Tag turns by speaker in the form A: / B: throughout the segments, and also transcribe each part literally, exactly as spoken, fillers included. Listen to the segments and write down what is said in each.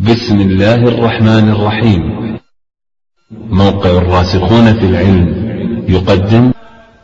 A: بسم الله الرحمن الرحيم. موقع الراسخون في العلم يقدم.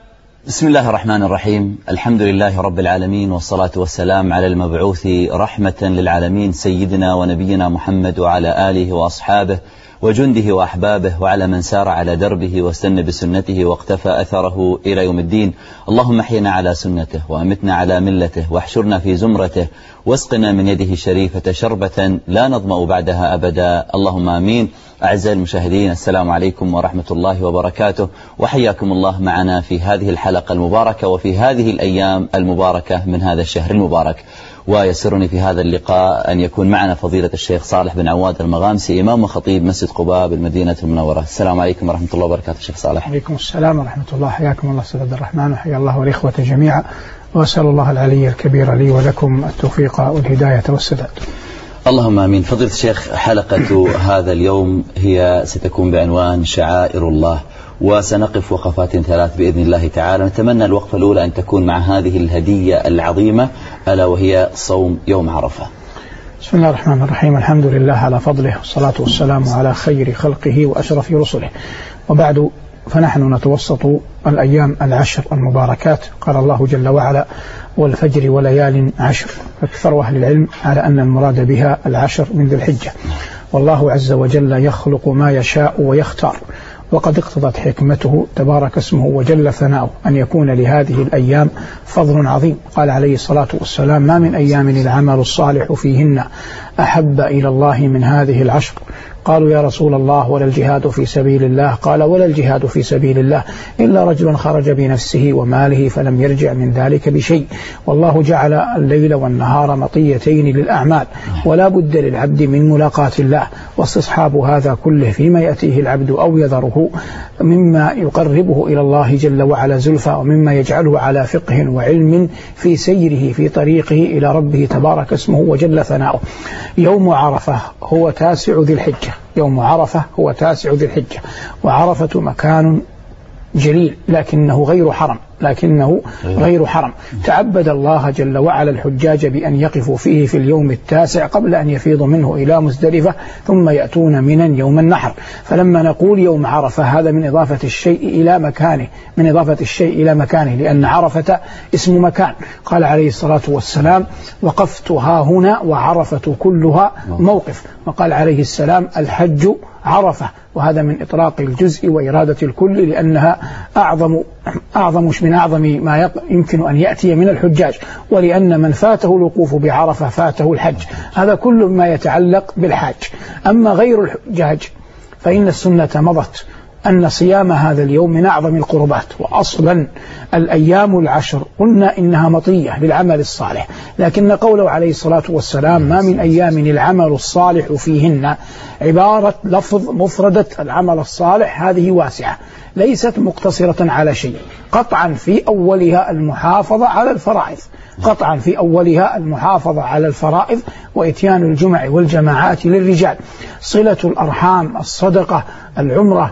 B: بسم الله الرحمن الرحيم. الحمد لله رب العالمين، والصلاة والسلام على المبعوث رحمة للعالمين سيدنا ونبينا محمد وعلى آله وأصحابه وجنده وأحبابه وعلى من سار على دربه واستنى بسنته واقتفى أثره إلى يوم الدين. اللهم احينا على سنته وأمتنا على ملته واحشرنا في زمرته واسقنا من يده الشريفة شربة لا نظمأ بعدها أبدا، اللهم آمين. أعزائي المشاهدين، السلام عليكم ورحمة الله وبركاته، وحياكم الله معنا في هذه الحلقة المباركة وفي هذه الأيام المباركة من هذا الشهر المبارك. ويسرني في هذا اللقاء أن يكون معنا فضيلة الشيخ صالح بن عواد المغامسي، إمام وخطيب مسجد قباء بالمدينة المنورة. السلام عليكم ورحمة الله وبركاته شيخ صالح.
C: عليكم السلام ورحمة الله، حياكم الله سيد عبد الرحمن، وحيا الله والإخوة جميعا، وأسأل الله العلي الكبير لي ولكم التوفيق والهداية والسداد.
B: اللهم آمين. فضيلة الشيخ، حلقة هذا اليوم هي ستكون بعنوان شعائر الله، وسنقف وقفات ثلاث بإذن الله تعالى. نتمنى الوقفة الأولى أن تكون مع هذه الهدية العظيمة، ألا وهي صوم يوم عرفة.
C: بسم الله الرحمن الرحيم. الحمد لله على فضله، والصلاة والسلام على خير خلقه وأشرف رسله، وبعد، فنحن نتوسط الأيام العشر المباركات. قال الله جل وعلا: والفجر وليال عشر. أكثر أهل العلم على أن المراد بها العشر من ذي الحجة، والله عز وجل يخلق ما يشاء ويختار، وقد اقتضت حكمته تبارك اسمه وجل ثناؤه أن يكون لهذه الأيام فضل عظيم. قال عليه الصلاة والسلام: ما من أيام العمل الصالح فيهن أحب إلى الله من هذه العشر. قالوا: يا رسول الله، ولا الجهاد في سبيل الله؟ قال: ولا الجهاد في سبيل الله إلا رجل خرج بنفسه وماله فلم يرجع من ذلك بشيء. والله جعل الليل والنهار مطيتين للأعمال، ولا بد للعبد من ملاقاة الله، واستصحاب هذا كله فيما يأتيه العبد أو يذره مما يقربه إلى الله جل وعلا زلفى، ومما يجعله على فقه وعلم في سيره في طريقه إلى ربه تبارك اسمه وجل ثناؤه. يوم عرفة هو تاسع ذي الحجة. يوم عرفة هو تاسع ذي الحجة، وعرفة مكان جليل لكنه غير حرم لكنه غير حرم تعبد الله جل وعلا الحجاج بأن يقفوا فيه في اليوم التاسع قبل أن يفيضوا منه إلى مزدلفة، ثم يأتون منا يوم النحر. فلما نقول يوم عرفة، هذا من إضافة الشيء إلى مكانه من إضافة الشيء إلى مكانه لأن عرفة اسم مكان. قال عليه الصلاة والسلام: وقفت ها هنا وعرفة كلها موقف. وقال عليه السلام: الحج عرفة. وهذا من إطلاق الجزء وإرادة الكل، لأنها أعظم أعظم من أعظم ما يمكن أن يأتي من الحجاج، ولأن من فاته الوقوف بعرفة فاته الحج. هذا كل ما يتعلق بالحاج. أما غير الحجاج فإن السنة مضت أن صيام هذا اليوم من أعظم القربات. وأصلا الأيام العشر قلنا إنها مطية للعمل الصالح، لكن قوله عليه الصلاة والسلام: ما من أيام العمل الصالح فيهن، عبارة لفظ مفردة العمل الصالح هذه واسعة، ليست مقتصرة على شيء. قطعا في أولها المحافظة على الفرائض قطعا في أولها المحافظة على الفرائض وإتيان الجمع والجماعات للرجال، صلة الأرحام، الصدقة، العمرة،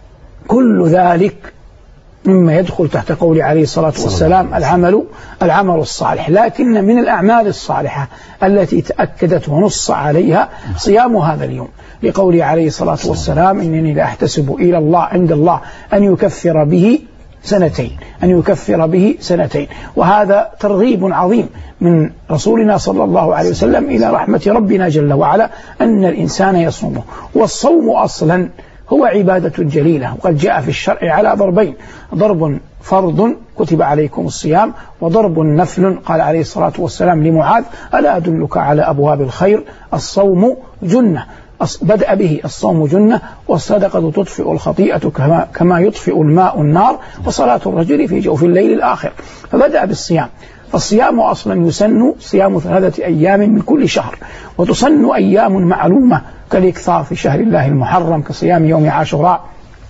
C: كل ذلك مما يدخل تحت قول عليه الصلاة والسلام: العمل العمل الصالح. لكن من الأعمال الصالحة التي تأكدت ونص عليها صيام هذا اليوم، لقول عليه الصلاة والسلام: إنني لا أحتسب إلى الله عند الله أن يكفر به سنتين أن يكفر به سنتين وهذا ترغيب عظيم من رسولنا صلى الله عليه وسلم إلى رحمة ربنا جل وعلا أن الإنسان يصومه. والصوم أصلا هو عبادة جليلة، وقد جاء في الشرع على ضربين: ضرب فرض كتب عليكم الصيام، وضرب نفل. قال عليه الصلاة والسلام لمعاذ: ألا أدلك على أبواب الخير؟ الصوم جنة. بدأ به: الصوم جنة، والصدقة تطفئ الخطيئة كما, كما يطفئ الماء النار، وصلاة الرجل في جوف الليل الآخر. فبدأ بالصيام. فالصيام أصلا يسن صيام ثلاثة أيام من كل شهر، وتسن أيام معلومة كالإكثار في شهر الله المحرم كصيام يوم عاشوراء،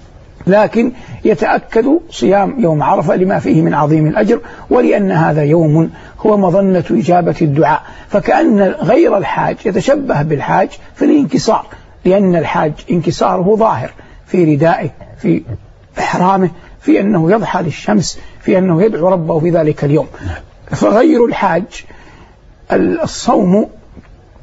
C: لكن يتأكد صيام يوم عرفة لما فيه من عظيم الأجر، ولأن هذا يوم هو مظنة إجابة الدعاء. فكأن غير الحاج يتشبه بالحاج في الانكسار، لأن الحاج انكساره ظاهر في ردائه، في إحرامه، في أنه يضحى للشمس، في أنه يدعو ربه في ذلك اليوم. فغير الحاج الصوم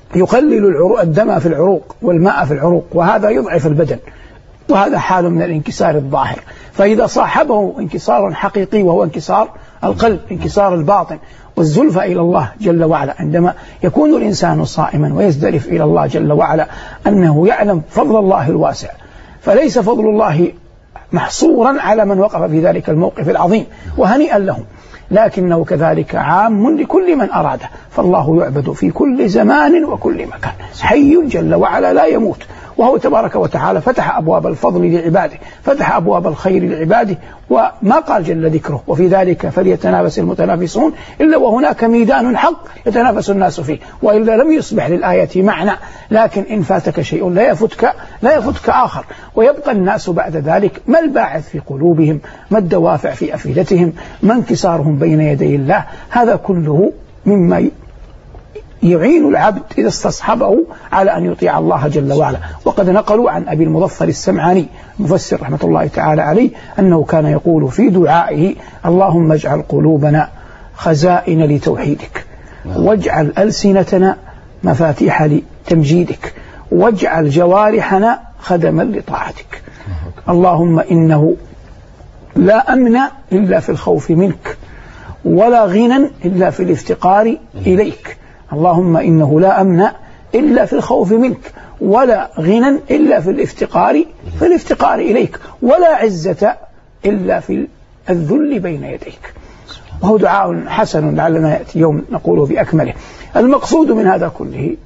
C: يقلل الدم في العروق والماء في العروق، وهذا يضعف البدن، وهذا حال من الانكسار الظاهر. فإذا صاحبه انكسار حقيقي وهو انكسار القلب، انكسار الباطن والزلفى إلى الله جل وعلا، عندما يكون الإنسان صائما ويزدرف إلى الله جل وعلا أنه يعلم فضل الله الواسع، فليس فضل الله محصورا على من وقف في ذلك الموقف العظيم، وهنيئا لهم، لكنه كذلك عام لكل من أراده. فالله يعبد في كل زمان وكل مكان، حي جل وعلا لا يموت، وهو تبارك وتعالى فتح أبواب الفضل لعباده، فتح أبواب الخير لعباده، وما قال جل ذكره وفي ذلك فليتنافس المتنافسون إلا وهناك ميدان حق يتنافس الناس فيه، وإلا لم يصبح للآية معنى. لكن إن فاتك شيء لا يفتك لا يفتك آخر، ويبقى الناس بعد ذلك ما الباعث في قلوبهم، ما الدوافع في أفئدتهم، ما انكسارهم بين يدي الله. هذا كله مما يعين العبد إذا استصحبه على أن يطيع الله جل وعلا. وقد نقلوا عن أبي المظفر السمعاني مفسر رحمة الله تعالى عليه أنه كان يقول في دعائه: اللهم اجعل قلوبنا خزائن لتوحيدك، واجعل ألسنتنا مفاتيح لتمجيدك، واجعل جوارحنا خدما لطاعتك. اللهم إنه لا أمن إلا في الخوف منك، ولا غنى إلا في الافتقار إليك. اللهم إنه لا أمن إلا في الخوف منك، ولا غنى إلا في الافتقار في الافتقار إليك، ولا عزة إلا في الذل بين يديك. وهو دعاء حسن لعلنا يأتي يوم نقوله بأكمله. المقصود من هذا كله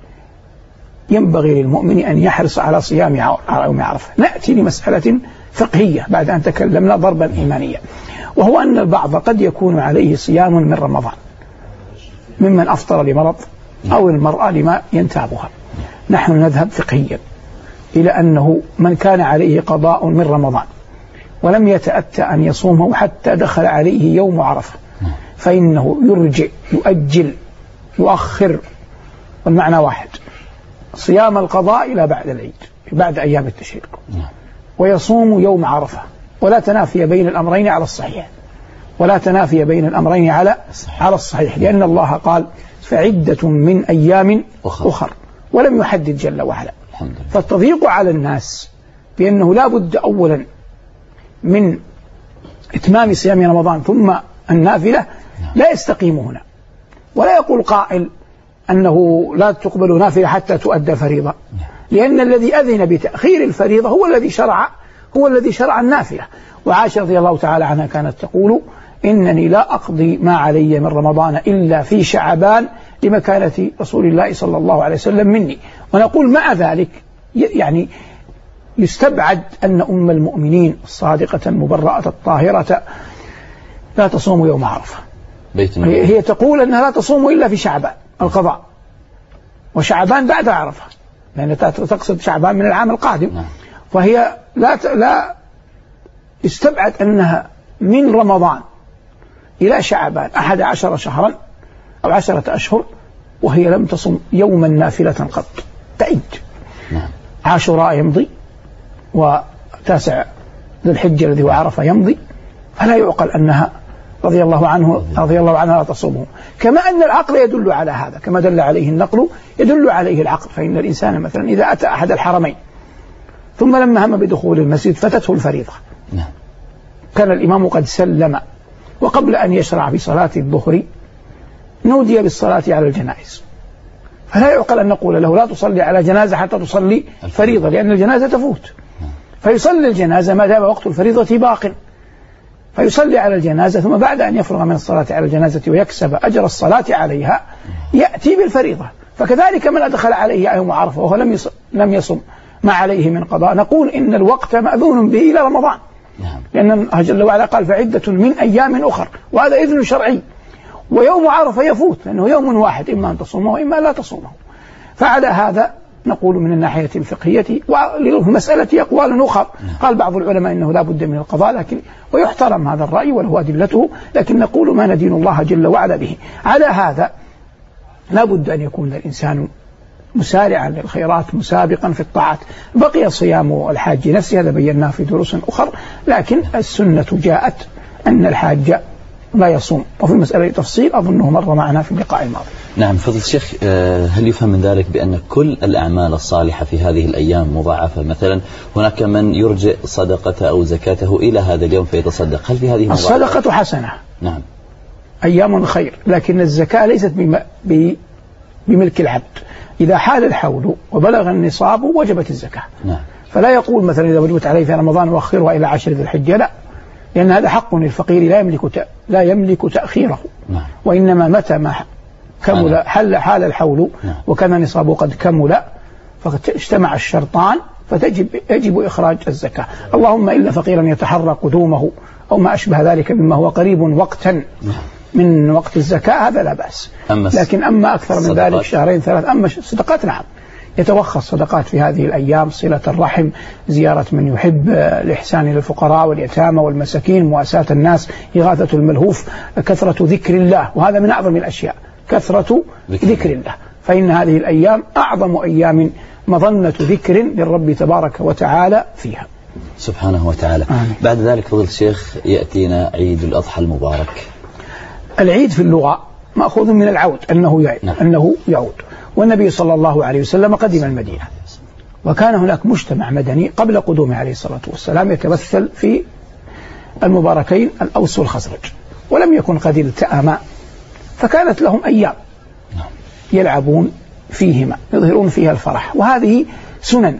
C: ينبغي للمؤمن أن يحرص على صيام يوم عرفة. نأتي لمسألة فقهية بعد أن تكلمنا ضربا إيمانيا، وهو أن البعض قد يكون عليه صيام من رمضان ممن أفطر لمرض أو المرأة لما ينتابها. نحن نذهب فقهيا إلى أنه من كان عليه قضاء من رمضان ولم يتأتى أن يصومه حتى دخل عليه يوم عرفة، فإنه يرجع يؤجل يؤخر، والمعنى واحد، صيام القضاء إلى بعد العيد بعد أيام التشريق، ويصوم يوم عرفة. ولا تنافي بين الأمرين على الصحيح، ولا تنافي بين الأمرين على على الصحيح، لأن الله قال فعدة من أيام أخر، ولم يحدد جل وعلا. فالتضييق على الناس بأنه لا بد أولا من إتمام صيام رمضان ثم النافلة لا يستقيم هنا. ولا يقول قائل أنه لا تقبل نافلة حتى تؤدى فريضة، لأن الذي أذن بتأخير الفريضة هو الذي شرع هو الذي شرع النافلة. وعائشة رضي الله تعالى عنها كانت تقول: إنني لا أقضي ما علي من رمضان إلا في شعبان لمكانة رسول الله صلى الله عليه وسلم مني. ونقول مع ذلك يعني يستبعد أن أم المؤمنين الصادقة المبرأة الطاهرة لا تصوم يوم عرفة. هي تقول أنها لا تصوم إلا في شعبان القضاء، وشعبان بعد عرفة، لأن تقصد شعبان من العام القادم. فهي لا لا استبعد أنها من رمضان إلى شعبان أحد عشر شهرا أو عشرة أشهر وهي لم تصم يوما نافلة قط. تعيد عاشوراء يمضي، وتاسع ذي الحجة الذي هو عرفة يمضي، فلا يعقل أنها رضي الله عنه رضي الله عنها لا تصومه. كما أن العقل يدل على هذا، كما دل عليه النقل يدل عليه العقل. فإن الإنسان مثلا إذا أتى أحد الحرمين ثم لما هم بدخول المسجد فتته الفريضة، كان الإمام قد سلم، وقبل أن يشرع في صلاة الظهر نودي بالصلاة على الجنائز، فلا يعقل أن نقول له لا تصلي على جنازة حتى تصلي فريضة، لأن الجنازة تفوت. فيصلي الجنازة ما دام وقت الفريضة باق، فيصلي على الجنازة، ثم بعد أن يفرغ من الصلاة على الجنازة ويكسب أجر الصلاة عليها يأتي بالفريضة. فكذلك من أدخل عليه يوم عرفة وهو لم يصم, لم يصم ما عليه من قضاء، نقول إن الوقت مأذون به إلى رمضان، لأن الله جل وعلا قال فعدة من أيام أخر، وهذا إذن شرعي. ويوم عرفة يفوت لأنه يوم واحد، إما أن تصومه وإما لا تصومه. فعلى هذا نقول من الناحية الفقهية، وللمسألة أقوال أخرى. قال بعض العلماء إنه لا بد من القضاء، لكن ويحترم هذا الرأي وله أدلته، لكن نقول ما ندين الله جل وعلا به. على هذا لا بد أن يكون الإنسان مسارعا للخيرات مسابقا في الطاعات. بقي صيام الحاج نفسه، هذا بيناه في دروس أخرى، لكن السنة جاءت أن الحاج لا يصوم. وفي مسألة تفصيل أظنه مر معنا في اللقاء الماضي.
B: نعم فضل الشيخ، هل يفهم من ذلك بأن كل الأعمال الصالحة في هذه الأيام مضاعفة؟ مثلا هناك من يرجئ صدقة أو زكاته إلى هذا اليوم فيتصدق، هل في هذه مضاعفة؟
C: الصدقة حسنة،
B: نعم،
C: أيام خير، لكن الزكاة ليست بملك العبد. إذا حال الحول وبلغ النصاب وجبت الزكاة.
B: نعم.
C: فلا يقول مثلا إذا وجبت عليه في رمضان وأخرها إلى عشر ذي الحجة، لا، لأن هذا حق للفقير لا يملك لا يملك تأخيره. نعم. وإنما متى ما كمل حل حال الحول وكان نصابه قد كمل فقد اجتمع الشرطان فتجب يجب إخراج الزكاة. اللهم إلا فقيرا يتحرى قدومه أو ما أشبه ذلك مما هو قريب وقتا من وقت الزكاة، هذا لا بأس. لكن أما أكثر من ذلك شهرين ثلاث، أما الصدقات نعم يتوخص صدقات في هذه الأيام، صلة الرحم، زيارة من يحب، الإحسان للفقراء واليتامى والمساكين، مواساة الناس، إغاثة الملهوف، كثرة ذكر الله، وهذا من أعظم الأشياء، كثرة ذكر الله، فإن هذه الأيام أعظم أيام مظنة ذكر للرب تبارك وتعالى فيها
B: سبحانه وتعالى. آمين. بعد ذلك فضل الشيخ يأتينا عيد الأضحى المبارك.
C: العيد في اللغة مأخوذ من العود، أنه يعود, نعم. أنه يعود. والنبي صلى الله عليه وسلم قدم المدينة، وكان هناك مجتمع مدني قبل قدومه عليه الصلاة والسلام يتمثل في المباركين الأوس والخزرج، ولم يكن قد التأما، فكانت لهم أيام يلعبون فيهما يظهرون فيها الفرح، وهذه سنن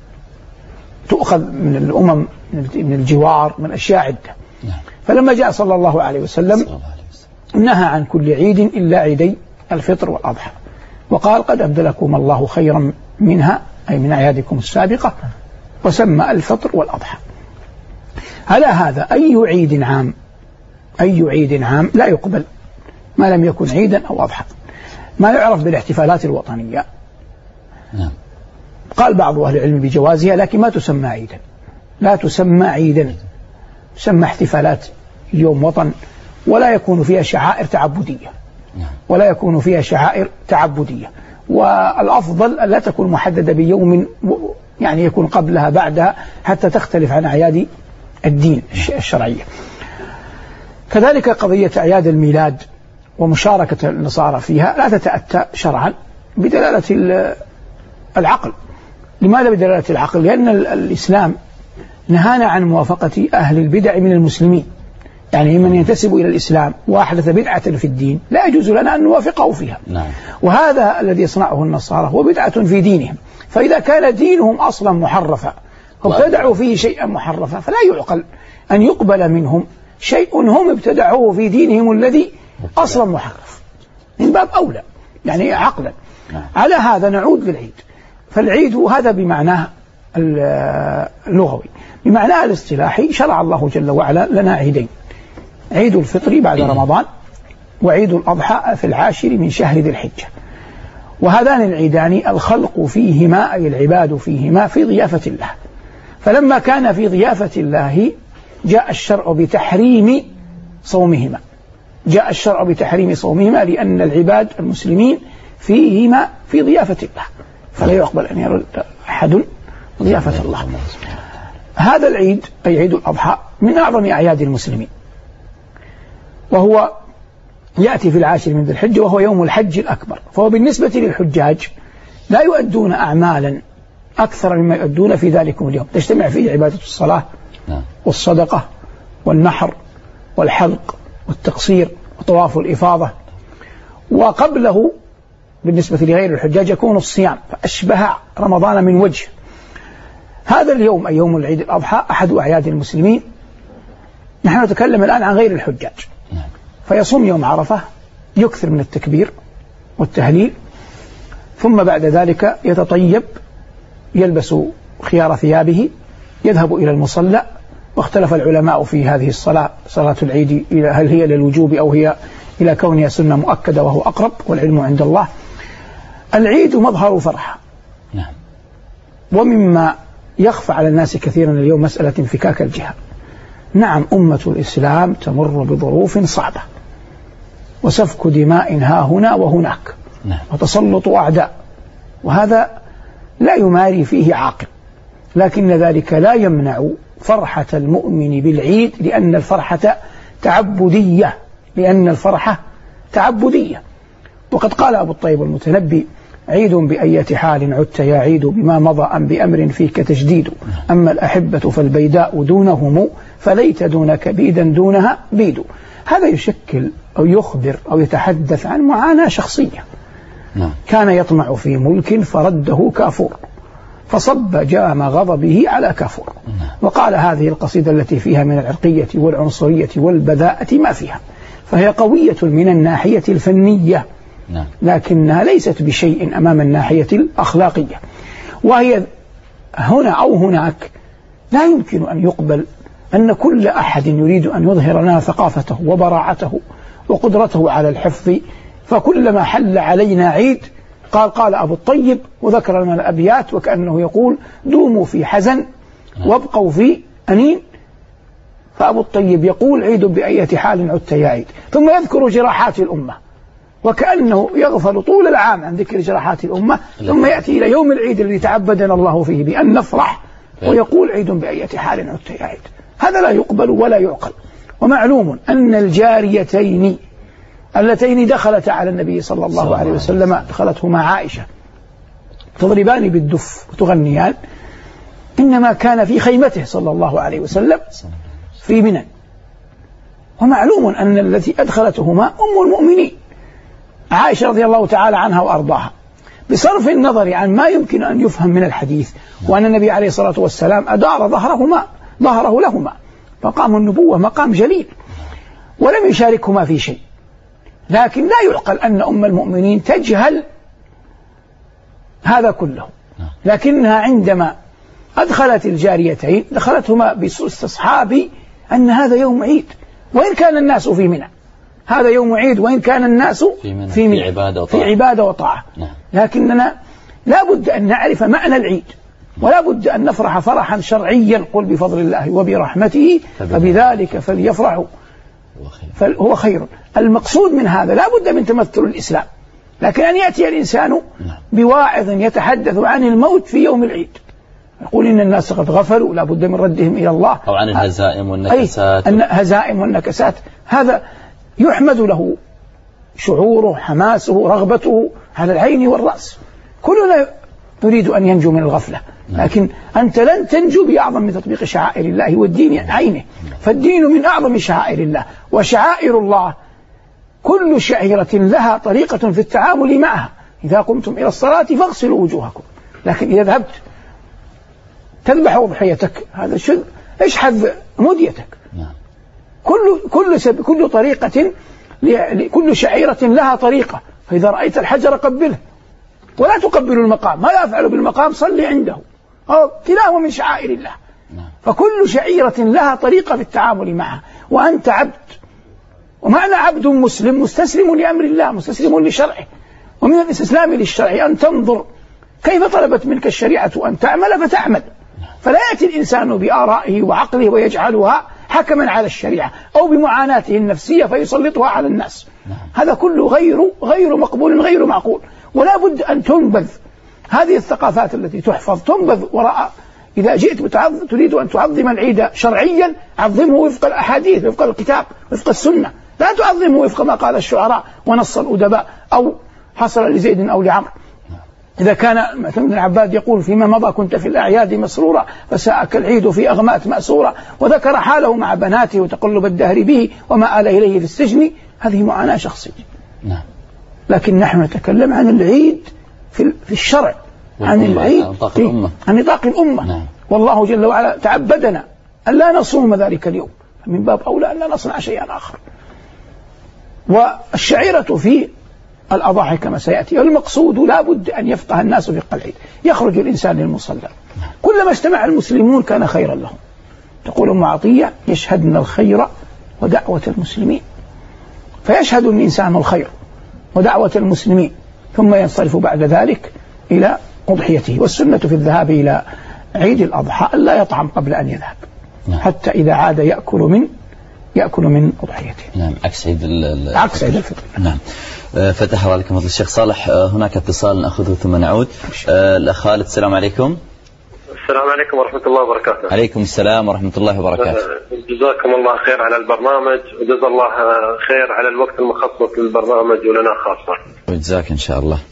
C: تؤخذ من الأمم من الجوار من أشياء عدة. فلما جاء صلى الله عليه وسلم نهى عن كل عيد إلا عيدي الفطر والأضحى، وقال قد أبدلكم الله خيرا منها أي من أعيادكم السابقة، وسمى الفطر والأضحى. على هذا أي عيد عام أي عيد عام لا يقبل ما لم يكن عيدا أو أضحى، ما يعرف بالاحتفالات الوطنية. نعم. قال بعض أهل العلم بجوازها، لكن ما تسمى عيدا، لا تسمى عيدا، تسمى احتفالات يوم وطن، ولا يكون فيها شعائر تعبدية، ولا يكون فيها شعائر تعبدية. والأفضل أن لا تكون محددة بيوم، يعني يكون قبلها بعدها، حتى تختلف عن أعياد الدين الشرعية. كذلك قضية أعياد الميلاد ومشاركة النصارى فيها لا تتأتى شرعا بدلالة العقل. لماذا بدلالة العقل؟ لأن الإسلام نهانا عن موافقة أهل البدع من المسلمين، يعني من ينتسب إلى الإسلام وأحدث بدعة في الدين لا يجوز لنا أن نوافقه فيها. نعم. وهذا الذي يصنعه النصارى هو بدعة في دينهم، فإذا كان دينهم أصلا محرفا وابتدعوا فيه شيئا محرفا فلا يعقل أن يقبل منهم شيء هم ابتدعوه في دينهم الذي أصلا محرف، من باب أولى يعني عقلا. نعم. على هذا نعود للعيد. فالعيد هذا بمعناه اللغوي، بمعناه الاصطلاحي شرع الله جل وعلا لنا عيدين، عيد الفطر بعد رمضان، وعيد الأضحى في العاشر من شهر ذي الحجة. وهذان العيدان الخلق فيهما أي العباد فيهما في ضيافة الله، فلما كان في ضيافة الله جاء الشرع بتحريم صومهما، جاء الشرع بتحريم صومهما لأن العباد المسلمين فيهما في ضيافة الله، فلا يقبل أن يرد أحد ضيافة الله. هذا العيد أي عيد الأضحى من أعظم أعياد المسلمين، وهو يأتي في العاشر من ذي الحجة، وهو يوم الحج الأكبر. فهو بالنسبة للحجاج لا يؤدون أعمالا أكثر مما يؤدون في ذلكم اليوم، تجتمع فيه عبادة الصلاة والصدقة والنحر والحلق والتقصير وطواف الإفاضة. وقبله بالنسبة لغير الحجاج يكون الصيام، فأشبه رمضان من وجه. هذا اليوم أي يوم العيد الأضحى أحد أعياد المسلمين. نحن نتكلم الآن عن غير الحجاج، فيصوم يوم عرفة، يكثر من التكبير والتهليل، ثم بعد ذلك يتطيب، يلبس خيار ثيابه، يذهب إلى المصلى. واختلف العلماء في هذه الصلاة، صلاة العيد، هل هي للوجوب أو هي إلى كونها سنة مؤكدة، وهو أقرب، والعلم عند الله. العيد مظهر فرحة. نعم. ومما يخفى على الناس كثيرا اليوم مسألة انفكاك الجهة. نعم، أمة الإسلام تمر بظروف صعبة، وسفك دماء ها هنا وهناك. نعم. وتسلط أعداء، وهذا لا يماري فيه عاقل، لكن ذلك لا يمنع فرحة المؤمن بالعيد، لأن الفرحة تعبدية لأن الفرحة تعبدية. وقد قال أبو الطيب المتنبي: عيد بأية حال عدت يا عيد، بما مضى أم بأمر فيك تجديد، أما الأحبة فالبيداء دونهم، فليت دونك بيدا دونها بيد. هذا يشكل أو يخبر أو يتحدث عن معاناة شخصية. كان يطمع في ملك فرده كافور، فصب جام غضبه على كافور. وقال: هذه القصيدة التي فيها من العرقية والعنصرية والبذاءة ما فيها، فهي قوية من الناحية الفنية، لكنها ليست بشيء أمام الناحية الأخلاقية. وهي هنا أو هناك لا يمكن أن يقبل أن كل أحد يريد أن يظهر لنا ثقافته وبراعته وقدرته على الحفظ، فكلما حل علينا عيد قال قال أبو الطيب وذكر لنا الأبيات وكأنه يقول: دوموا في حزن وابقوا في أنين. فأبو الطيب يقول: عيد بأية حال عدت يا عيد، ثم يذكر جراحات الأمة وكأنه يغفل طول العام عن ذكر جراحات الأمة، ثم يأتي إلى يوم العيد الذي تعبدنا الله فيه بأن نفرح ويقول: عيد بأية حال عدت يا عيد. هذا لا يقبل ولا يعقل. ومعلوم أن الجاريتين اللتين دخلتا على النبي صلى الله عليه وسلم، دخلتهما عائشة تضربان بالدف وتغنيان، إنما كان في خيمته صلى الله عليه وسلم في منى. ومعلوم أن التي أدخلتهما أم المؤمنين عائشة رضي الله تعالى عنها وأرضاها، بصرف النظر عن ما يمكن أن يفهم من الحديث، وأن النبي عليه الصلاة والسلام أدار ظهرهما ظهره لهما، مقام النبوة مقام جليل ولم يشاركهما في شيء. لكن لا يعقل أن أم المؤمنين تجهل هذا كله، لكنها عندما أدخلت الجاريتين دخلتهما باستصحاب أن هذا يوم عيد وإن كان الناس في منى، هذا يوم عيد وإن كان الناس في منى، في, في عبادة وطاعة, في عبادة وطاعة. نعم. لكننا لا بد أن نعرف معنى العيد، ولا بد أن نفرح فرحا شرعيا: قل بفضل الله وبرحمته فبذلك فليفرحوا هو خير. المقصود من هذا لا بد من تمثل الإسلام، لكن أن يأتي الإنسان بواعظ يتحدث عن الموت في يوم العيد يقول إن الناس قد غفلوا لا بد من ردهم إلى الله،
B: أو عن الهزائم والنكسات.
C: الهزائم والنكسات هذا يحمد له شعوره، حماسه، رغبته على العين والرأس. كلنا نريد أن ينجو من الغفلة، لكن أنت لن تنجو بأعظم من تطبيق شعائر الله والدين عينه. فالدين من أعظم شعائر الله، وشعائر الله كل شعيرة لها طريقة في التعامل معها. إذا قمتم إلى الصلاة فاغسلوا وجوهكم، لكن إذا ذهبت تذبح أضحيتك هذا شذ، اشحذ مديتك. كل كل سب كل طريقة كل شعيرة لها طريقة. فإذا رأيت الحجر قبله ولا تقبل المقام، ما يفعل بالمقام صلي عنده، أو كلاهما من شعائر الله. فكل شعيرة لها طريقة في التعامل معها. وأنت عبد، ومعنى عبد مسلم مستسلم لأمر الله، مستسلم لشرعه. ومن الاستسلام للشرع أن تنظر كيف طلبت منك الشريعة أن تعمل فتعمل، فلا يأتي الإنسان بآرائه وعقله ويجعلها حكما على الشريعة، أو بمعاناته النفسية فيسلطها على الناس. هذا كله غير غير مقبول غير معقول. ولا بد أن تنبذ هذه الثقافات التي تحفظ، تنبذ وراء. إذا جئت بتعظم تريد أن تعظم العيد شرعيا، عظمه وفق الأحاديث، وفق الكتاب، وفق السنة، لا تعظمه وفق ما قال الشعراء ونص الأدباء أو حصل لزيد أو لعمر. إذا كان مثل ابن العباد يقول فيما مضى كنت في الأعياد مسرورا فساءك العيد في أغمات مأسورا، وذكر حاله مع بناته وتقلب الدهر به وما آل إليه في السجن، هذه معاناة شخصية. نعم. لكن نحن نتكلم عن العيد في الشرع، عن العيد عن نطاق الأمة. نعم. والله جل وعلا تعبدنا أن لا نصوم ذلك اليوم، من باب أولى أن لا نصنع شيئا آخر. والشعيرة في الأضاحي كما سيأتي. المقصود لا بد أن يفقه الناس فقه العيد. يخرج الإنسان للمصلى، كلما اجتمع المسلمون كان خيرا لهم. تقول أم عطية يشهدن الخير ودعوة المسلمين، فيشهد الإنسان الخير ودعوة المسلمين ثم ينصرف بعد ذلك إلى أضحيته. والسنة في الذهاب إلى عيد الأضحى ألا يطعم قبل أن يذهب. نعم. حتى إذا عاد يأكل من يأكل من أضحيته.
B: نعم. عكس عيد
C: عكس عيد الفطر.
B: نعم. فتح الله عليكم الشيخ صالح. هناك اتصال نأخذه ثم نعود. الأخ خالد السلام عليكم.
D: السلام عليكم ورحمة الله وبركاته.
B: عليكم السلام ورحمة الله وبركاته.
D: جزاكم الله خير على البرنامج، وجزا الله خير على الوقت المخصص للبرنامج ولنا خاصة.
B: وجزاك إن شاء الله.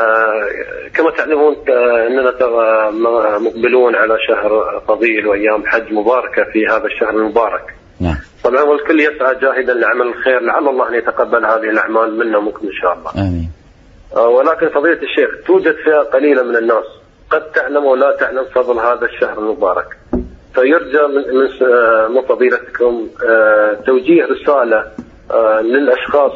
D: كما تعلمون أننا مقبلون على شهر فضيل وأيام حج مباركة في هذا الشهر المبارك.
B: نعم.
D: طبعا والكل يسعى جاهدا لعمل الخير، لعل الله أن يتقبل هذه الأعمال منا ومنكم إن شاء الله. آمين. ولكن فضيلة الشيخ، توجد فئة قليلة من الناس قد تعلم ولا تعلم فضل هذا الشهر المبارك، فيرجى من فضيلتكم توجيه رسالة للأشخاص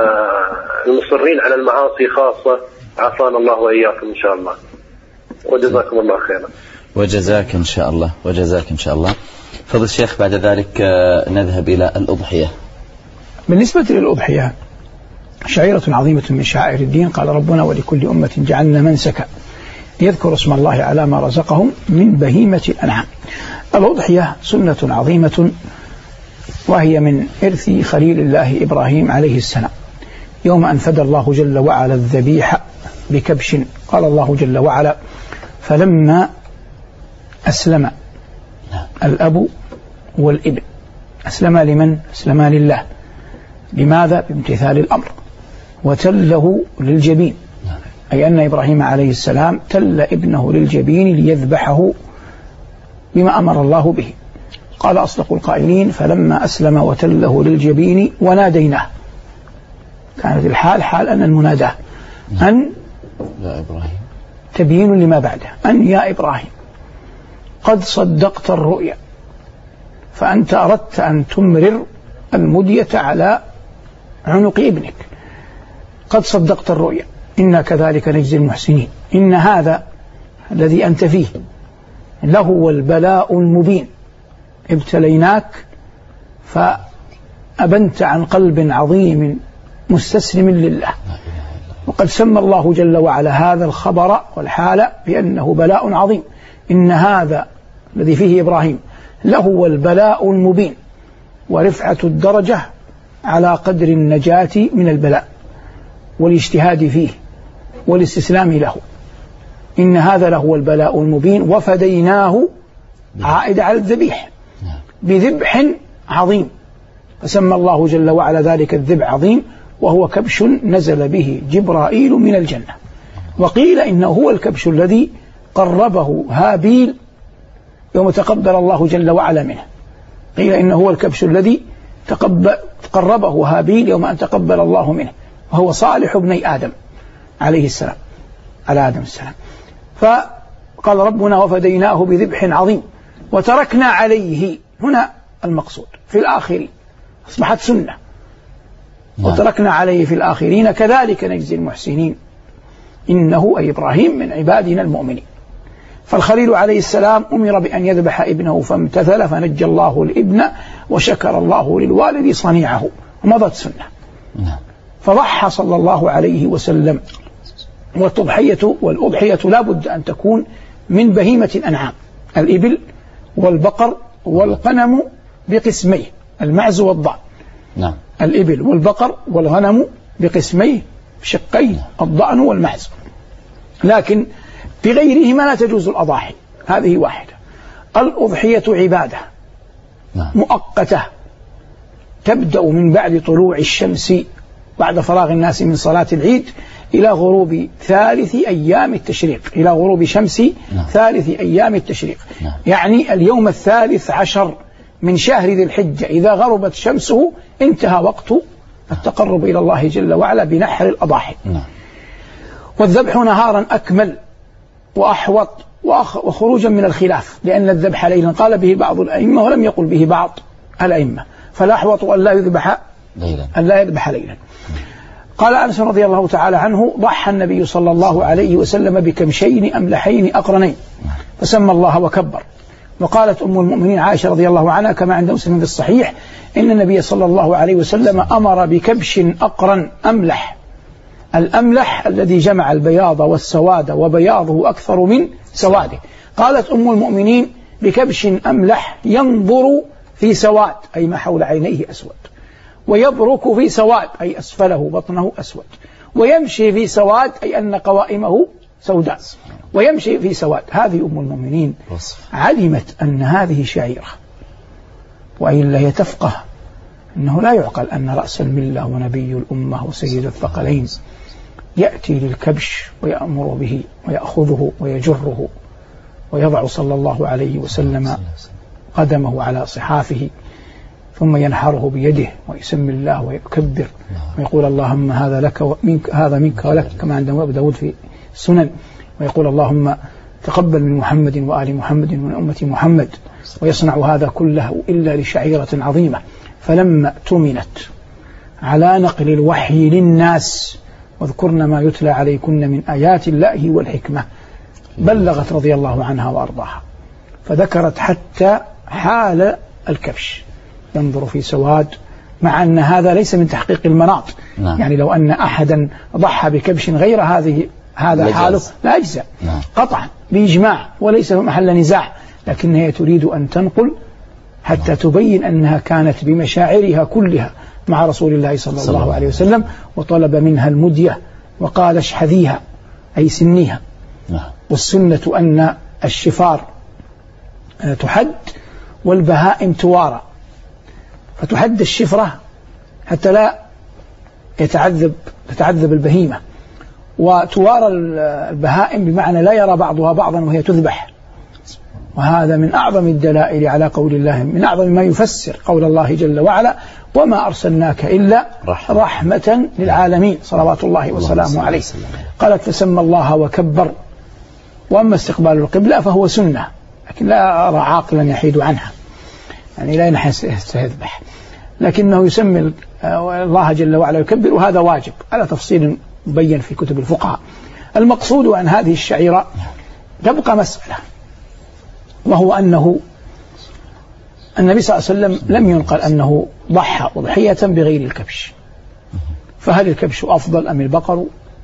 D: المصرين على المعاصي خاصة، عافانا الله وإياكم إن شاء الله، وجزاكم الله خيرا.
B: وجزاك إن شاء الله، وجزاك إن شاء الله. فضل الشيخ، بعد ذلك نذهب إلى الأضحية.
C: بالنسبة للأضحية شعيرة عظيمة من شعائر الدين، قال ربنا ولكل أمة جعلنا منسكا يذكر اسم الله على ما رزقهم من بهيمة الأنعام. الأضحية سنة عظيمة، وهي من إرث خليل الله إبراهيم عليه السلام، يوم أن فدى الله جل وعلا الذبيح بكبش. قال الله جل وعلا فلما أسلم الأب والابن، أسلم لمن؟ أسلم لله. لماذا؟ بامتثال الأمر. وتله للجبين، أي أن إبراهيم عليه السلام تل ابنه للجبين ليذبحه بما أمر الله به. قال أصدق القائلين فلما أسلم وتله للجبين وناديناه، كانت الحال حال أن المناداه أن
B: يا إبراهيم
C: تبيين لما بعده، أن يا إبراهيم قد صدقت الرؤيا، فأنت أردت أن تمرر المدية على عنق ابنك، قد صدقت الرؤيا، إنا كذلك نجزي المحسنين، إن هذا الذي أنت فيه لهو البلاء المبين، ابتليناك فأبنت عن قلب عظيم مستسلم لله. وقد سمى الله جل وعلا هذا الخبر والحالة بأنه بلاء عظيم، إن هذا الذي فيه إبراهيم لهو البلاء المبين، ورفعة الدرجة على قدر النجاة من البلاء والاجتهاد فيه والاستسلام له. إن هذا لهو البلاء المبين وفديناه، عائد على الذبيح، بذبح عظيم، فسمى الله جل وعلا ذلك الذبح عظيم، وهو كبش نزل به جبرائيل من الجنة. وقيل إنه هو الكبش الذي قربه هابيل يوم تقبل الله جل وعلا منه، قيل إنه هو الكبش الذي تقبل قربه هابيل يوم أن تقبل الله منه، وهو صالح ابن آدم عليه السلام، على آدم السلام. فقال ربنا وفديناه بذبح عظيم وتركنا عليه، هنا المقصود في الآخرين، أصبحت سنة. وتركنا عليه في الآخرين كذلك نجزي المحسنين، إنه أي إبراهيم من عبادنا المؤمنين. فالخليل عليه السلام أمر بأن يذبح ابنه فامتثل، فنجى الله الابن وشكر الله للوالد صنيعه، ومضت سنة. فضحى صلى الله عليه وسلم. والتضحية والأضحية لا بد أن تكون من بهيمة الأنعام، الإبل والبقر والغنم بقسميه، المعز والضأن. نعم. الإبل والبقر والغنم بقسميه شقين، الضأن والمعز. لكن بغيرهما لا تجوز الأضاحي، هذه واحدة. الأضحية عبادة مؤقتة تبدأ من بعد طلوع الشمس بعد فراغ الناس من صلاة العيد إلى غروب ثالث أيام التشريق، إلى غروب شمس نعم. ثالث أيام التشريق نعم. يعني اليوم الثالث عشر من شهر ذي الحجة إذا غربت شمسه انتهى وقت التقرب إلى الله جل وعلا بنحر الأضاحي نعم. والذبح نهارا أكمل وأحوط وخروجا من الخلاف، لأن الذبح ليلا قال به بعض الأئمة ولم يقل به بعض الأئمة، فالأحوط أن لا يذبح ليلا، أن لا يذبح ليلا. قال أنس رضي الله تعالى عنه ضحى النبي صلى الله عليه وسلم بكمشين أملحين أقرنين، فسمى الله وكبر. وقالت أم المؤمنين عائشة رضي الله عنها كما عند مسلم في الصحيح إن النبي صلى الله عليه وسلم أمر بكبش أقرن أملح، الأملح الذي جمع البياض والسواد وبياضه أكثر من سواده. قالت أم المؤمنين بكبش أملح ينظر في سواد، أي ما حول عينيه أسود، ويبرك في سواد أي أسفله بطنه أسود، ويمشي في سواد أي أن قوائمه سوداء. ويمشي في سواد. هذه أم المؤمنين علمت أن هذه شعيرة، وإلا هي تفقه أنه لا يعقل أن رأس الملة ونبي الأمة وسيد الثقلين يأتي للكبش ويأمر به ويأخذه ويجره ويضع صلى الله عليه وسلم قدمه على صحافه ثم ينحره بيده ويسمي الله ويكبر ويقول اللهم هذا لك ومنك، هذا منك ولك، كما عند أبو داود في السنن، ويقول اللهم تقبل من محمد وآل محمد ومن أمة محمد، ويصنع هذا كله إلا لشعيرة عظيمة. فلما اؤتمنت على نقل الوحي للناس واذكرن ما يتلى عليكن من آيات الله والحكمة بلغت رضي الله عنها وأرضاها، فذكرت حتى حال الكبش ينظر في سواد، مع أن هذا ليس من تحقيق المناط. نعم. يعني لو أن أحدا ضحى بكبش غير هذه هذا حاله لا أجزاء. نعم. قطعا بإجماع وليس محل نزاع، لكنها تريد أن تنقل حتى نعم. تبين أنها كانت بمشاعرها كلها مع رسول الله صلى الله, الله عليه وسلم، وطلب منها المدية وقال اشحذيها أي سنيها. نعم. والسنة أن الشفار تحد والبهائم توارى، فتحد الشفرة حتى لا يتعذب تتعذب البهيمة، وتوارى البهائم بمعنى لا يرى بعضها بعضا وهي تذبح. وهذا من أعظم الدلائل على قول الله، من أعظم ما يفسر قول الله جل وعلا وما أرسلناك إلا رحمة للعالمين صلوات الله وسلامه عليه. قالت فسمى الله وكبر. وأما استقبال القبلة فهو سنة، لكن لا أرى عاقلا يحيد عنها، يعني لا ينحس يذبح، لكنه يسمي الله جل وعلا يكبر، وهذا واجب على تفصيل مبين في كتب الفقهاء. المقصود عن هذه الشعيرة تبقى مسألة، وهو أنه النبي صلى الله عليه وسلم لم ينقل أنه ضحى أضحية بغير الكبش، فهل الكبش أفضل أم البقر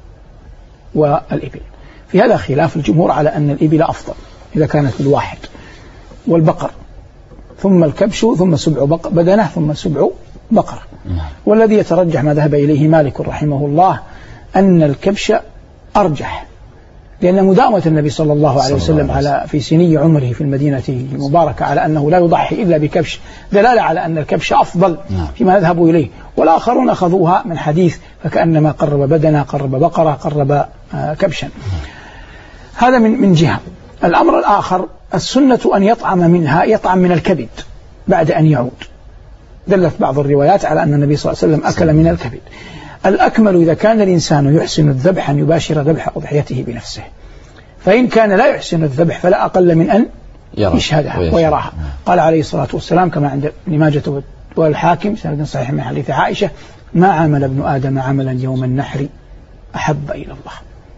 C: والإبل؟ في هذا خلاف، الجمهور على أن الإبل أفضل إذا كانت بالواحد، والبقر ثم الكبش ثم سبع بدنه ثم سبع بقرة. والذي يترجح ما ذهب إليه مالك رحمه الله أن الكبش أرجح، لأن مداومة النبي صلى الله عليه وسلم على في سني عمره في المدينة المباركة على أنه لا يضحي إلا بكبش دلالة على أن الكبش أفضل فيما يذهب إليه. والآخرون أخذوها من حديث فكأنما قرب بدنا قرب بقرة قرب كبشا. هذا من من جهة. الأمر الآخر السنة أن يطعم منها يطعم من الكبد بعد أن يعود. دلت بعض الروايات على أن النبي صلى الله عليه وسلم أكل من الكبد. الأكمل إذا كان الإنسان يحسن الذبح أن يباشر ذبح أضحيته بنفسه، فإن كان لا يحسن الذبح فلا أقل من أن يشهدها ويراها. قال عليه الصلاة والسلام كما عند ابن ماجه والحاكم سند صحيح من حديث عائشة ما عمل ابن آدم عملا يوم النحر أحب إلى الله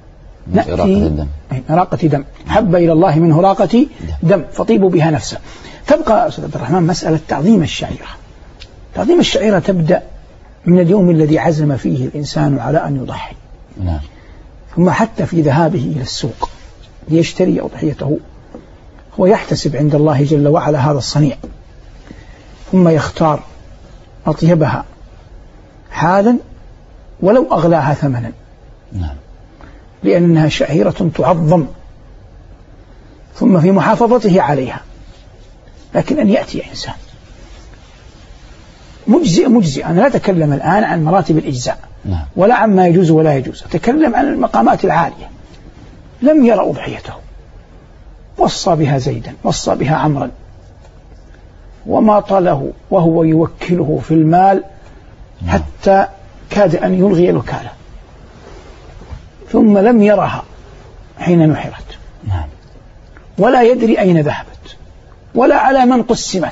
C: نأتي راقة دم حب إلى الله منه راقة دم فطيبوا بها نفسه. تبقى أستاذ عبد الرحمن مسألة تعظيم الشعيرة. تعظيم الشعيرة تبدأ من اليوم الذي عزم فيه الإنسان على أن يضحي. نعم. ثم حتى في ذهابه إلى السوق ليشتري أضحيته هو يحتسب عند الله جل وعلا هذا الصنيع، ثم يختار أطيبها حالا ولو أغلاها ثمنا. نعم. لأنها شعيرة تعظم، ثم في محافظته عليها. لكن أن يأتي إنسان مجزئ مجزئ، أنا لا أتكلم الآن عن مراتب الإجزاء ولا عن ما يجوز ولا يجوز، أتكلم عن المقامات العالية. لم يرى أضحيته، وصى بها زيدا وصى بها عمرا وما طاله وهو يوكله في المال حتى كاد أن يلغي الوكالة، ثم لم يرها حين نحرت ولا يدري أين ذهبت ولا على من قسمت.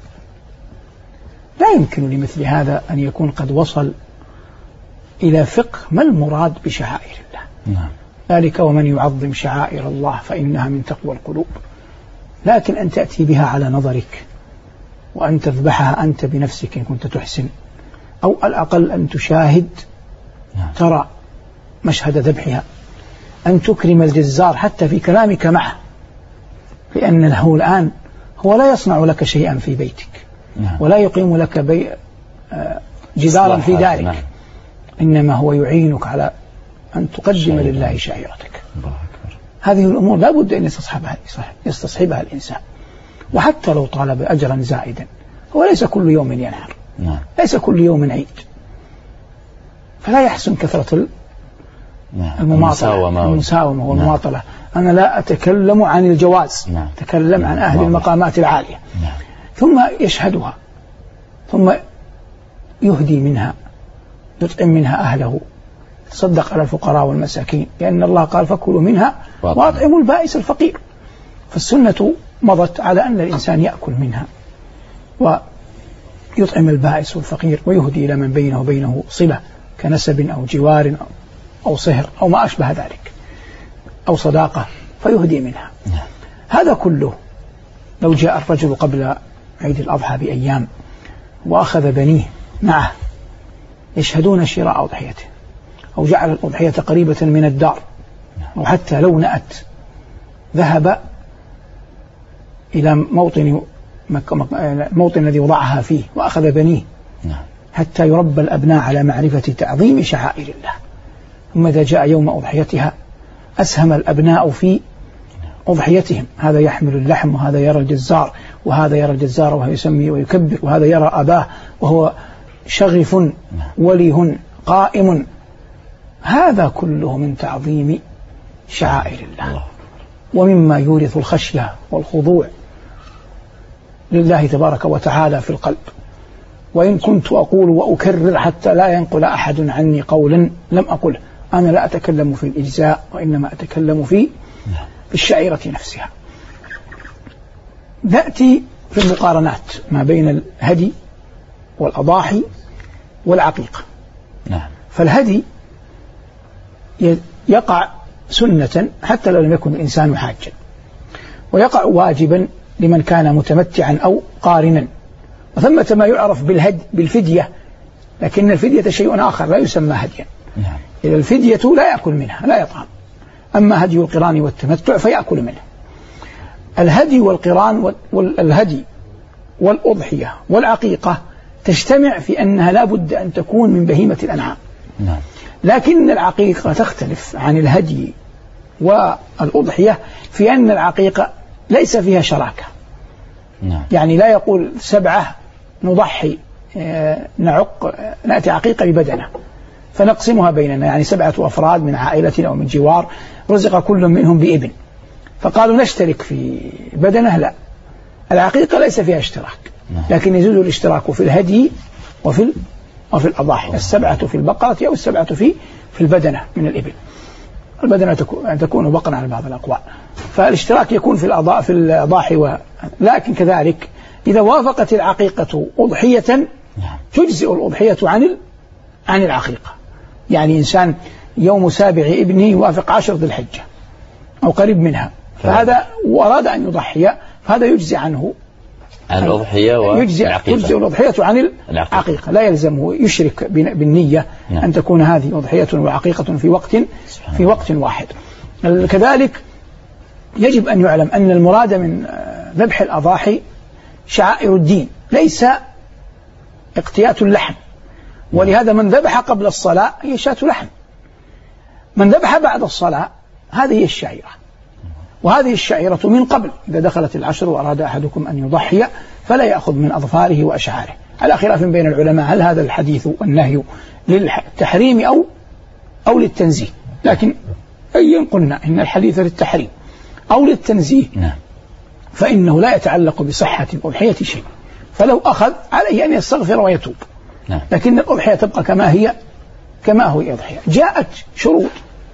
C: لا يمكن لمثل هذا أن يكون قد وصل إلى فقه ما المراد بشعائر الله. نعم. ذلك ومن يعظم شعائر الله فإنها من تقوى القلوب. لكن أن تأتي بها على نظرك وأن تذبحها أنت بنفسك إن كنت تحسن، أو الأقل أن تشاهد ترى مشهد ذبحها، أن تكرم الجزار حتى في كلامك معه، لأن له الآن هو لا يصنع لك شيئا في بيتك ولا يقيم لك بي جدارا في دارك، إنما هو يعينك على أن تقدم لله شعيرتك. هذه الأمور لا بد أن يستصحبها, يستصحبها الإنسان. وحتى لو طالب أجرا زائدا هو ليس كل يوم ينحر، ليس كل يوم عيد، فلا يحسن كثرة المماطلة المساومة والمماطلة. أنا لا أتكلم عن الجواز، أتكلم عن أهل المقامات العالية. ثم يشهدها، ثم يهدي منها، يطعم منها أهله، تصدق على الفقراء والمساكين، لأن الله قال فكلوا منها وأطعموا البائس الفقير. فالسنة مضت على أن الإنسان يأكل منها ويطعم البائس والفقير، ويهدي إلى من بينه وبينه صلة كنسب أو جوار أو صهر أو ما أشبه ذلك، أو صداقة، فيهدي منها. هذا كله لو جاء الرجل قبل عيد الأضحى بأيام وأخذ بنيه معه يشهدون شراء أضحيته، أو جعل الأضحية قريبة من الدار، أو حتى لو نأت ذهب إلى موطن الموطن الذي وضعها فيه وأخذ بنيه حتى يربى الأبناء على معرفة تعظيم شعائر الله. ثم إذا جاء يوم أضحيتها أسهم الأبناء في أضحيتهم، هذا يحمل اللحم، وهذا يرى الجزار، وهذا يرى الجزار وهو يسمي ويكبر، وهذا يرى أباه وهو شغف وليه قائم. هذا كله من تعظيم شعائر الله، ومما يورث الخشية والخضوع لله تبارك وتعالى في القلب. وإن كنت أقول وأكرر حتى لا ينقل أحد عني قولا لم أقله، أنا لا أتكلم في الإجزاء، وإنما أتكلم في الشعيرة نفسها. نأتي في المقارنات ما بين الهدي والأضاحي والعقيقة. فالهدي يقع سنة حتى لو لم يكن الإنسان حاجا، ويقع واجبا لمن كان متمتعا أو قارنا. وثمة ما يعرف بالهد بالفدية، لكن الفدية شيء آخر لا يسمى هديا. إذا الفدية لا يأكل منها، لا يطعم. أما هدي القران والتمتع فيأكل منه. الهدي والقران والهدي والأضحية والعقيقة تجتمع في أنها لا بد أن تكون من بهيمة الأنعام. لكن العقيقة تختلف عن الهدي والأضحية في أن العقيقة ليس فيها شراكة. يعني لا يقول سبعة نضحي نعق نأتي عقيقة ببدنة فنقسمها بيننا، يعني سبعة أفراد من عائلة أو من جوار رزق كل منهم بابن فقالوا نشترك في بدنه. لا، العقيقة ليس فيها اشتراك، لكن يجوز الاشتراك في الهدي وفي وفي الأضاحي. السبعة في البقرة أو السبعة في في البدنة من الإبل. البدنة تكون بقرة على بعض الأقوال، فالاشتراك يكون في الأضاحي في الأضاحي و... لكن كذلك إذا وافقت العقيقة أضحية تجزئ الأضحية عن ال... عن العقيقة. يعني إنسان يوم سابع ابنه يوافق عشر ذي الحجة أو قريب منها، فهذا وأراد أن يضحي، فهذا يجزي عنه
B: عن الأضحية والعقيقة.
C: يجزئ الأضحية عن العقيقة، لا يلزمه يشرك بالنية. نعم. أن تكون هذه أضحية وعقيقة في وقت في وقت واحد. كذلك يجب أن يعلم أن المراد من ذبح الأضاحي شعائر الدين، ليس اقتيات اللحم. ولهذا من ذبح قبل الصلاة هي شاة لحم، من ذبح بعد الصلاة هذه هي الشعيرة، وهذه الشعيرة من قبل. إذا دخلت العشر وأراد أحدكم أن يضحي فلا يأخذ من أظفاره وأشعاره، على خلاف بين العلماء هل هذا الحديث والنهي للتحريم أو أو للتنزيه. لكن أي قلنا إن الحديث للتحريم أو للتنزيه فإنه لا يتعلق بصحة الأضحية شيء، فلو أخذ عليه أن يستغفر ويتوب، لكن الأضحية تبقى كما هي كما هو الأضحية. جاءت شروط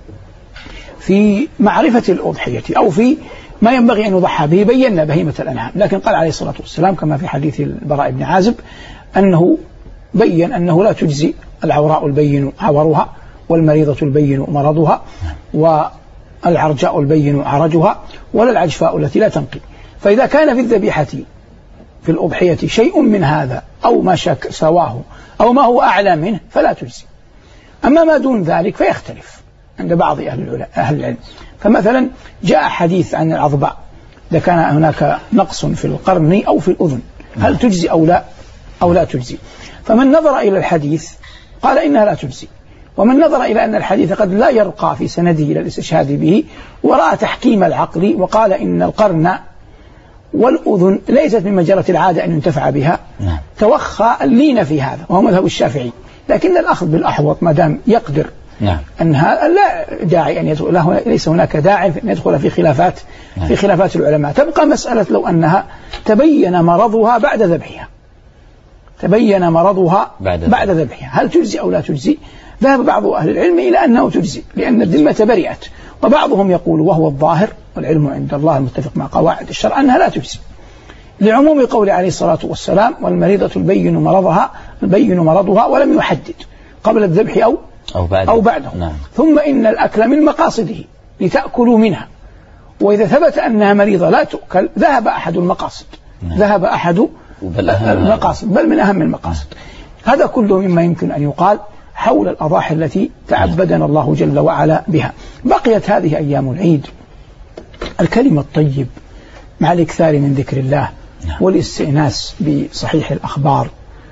C: في معرفة الأضحية أو في ما ينبغي أن يضحى به، بينا بهيمة الأنعام، لكن قال عليه الصلاة والسلام كما في حديث البراء بن عازب أنه بين أنه لا تجزي العوراء البين عورها، والمريضة البين مرضها، والعرجاء البين عرجها، ولا العجفاء التي لا تنقي. فإذا كان في الذبيحة في الأضحية شيء من هذا أو ما شك سواه أو ما هو أعلى منه فلا تجزي. أما ما دون ذلك فيختلف عند بعض أهل العلم. فمثلا جاء حديث عن العضباء إذا كان هناك نقص في القرن أو في الأذن هل تجزي أو لا أو لا تجزي. فمن نظر إلى الحديث قال إنها لا تجزي، ومن نظر إلى أن الحديث قد لا يرقى في سنده إلى الاستشهاد به ورأى تحكيم العقل وقال إن القرن والأذن ليست من مجرة العادة أن ينتفع بها نعم. توخى اللين في هذا وهو مذهب الشافعي، لكن الأخذ بالأحوط ما دام يقدر نعم. أن هذا لا داعي أن يدخل له، ليس هناك داعي أن يدخل في خلافات نعم. في خلافات العلماء. تبقى مسألة لو أنها تبين مرضها بعد ذبحها، تبين مرضها بعد, بعد ذبحها هل تجزي أو لا تجزي؟ ذهب بعض أهل العلم إلى أنه تجزي لأن الذمة برئت، وبعضهم يقول وهو الظاهر والعلم عند الله المتفق مع قواعد الشرع أنها لا تجزي، لعموم قول عليه الصلاة والسلام والمريضة البين مرضها البين مرضها ولم يحدد قبل الذبح أو أو بعده, أو بعده. نعم. ثم إن الأكل من مقاصده لتأكلوا منها، وإذا ثبت أنها مريضة لا تؤكل ذهب أحد المقاصد نعم. ذهب أحد المقاصد بل من أهم المقاصد. هذا كله مما يمكن أن يقال حول الأضاحي التي تعبدنا الله جل وعلا بها. بقيت هذه أيام العيد الكلمة الطيب مع الإكثار من ذكر الله والاستئناس بصحيح الأخبار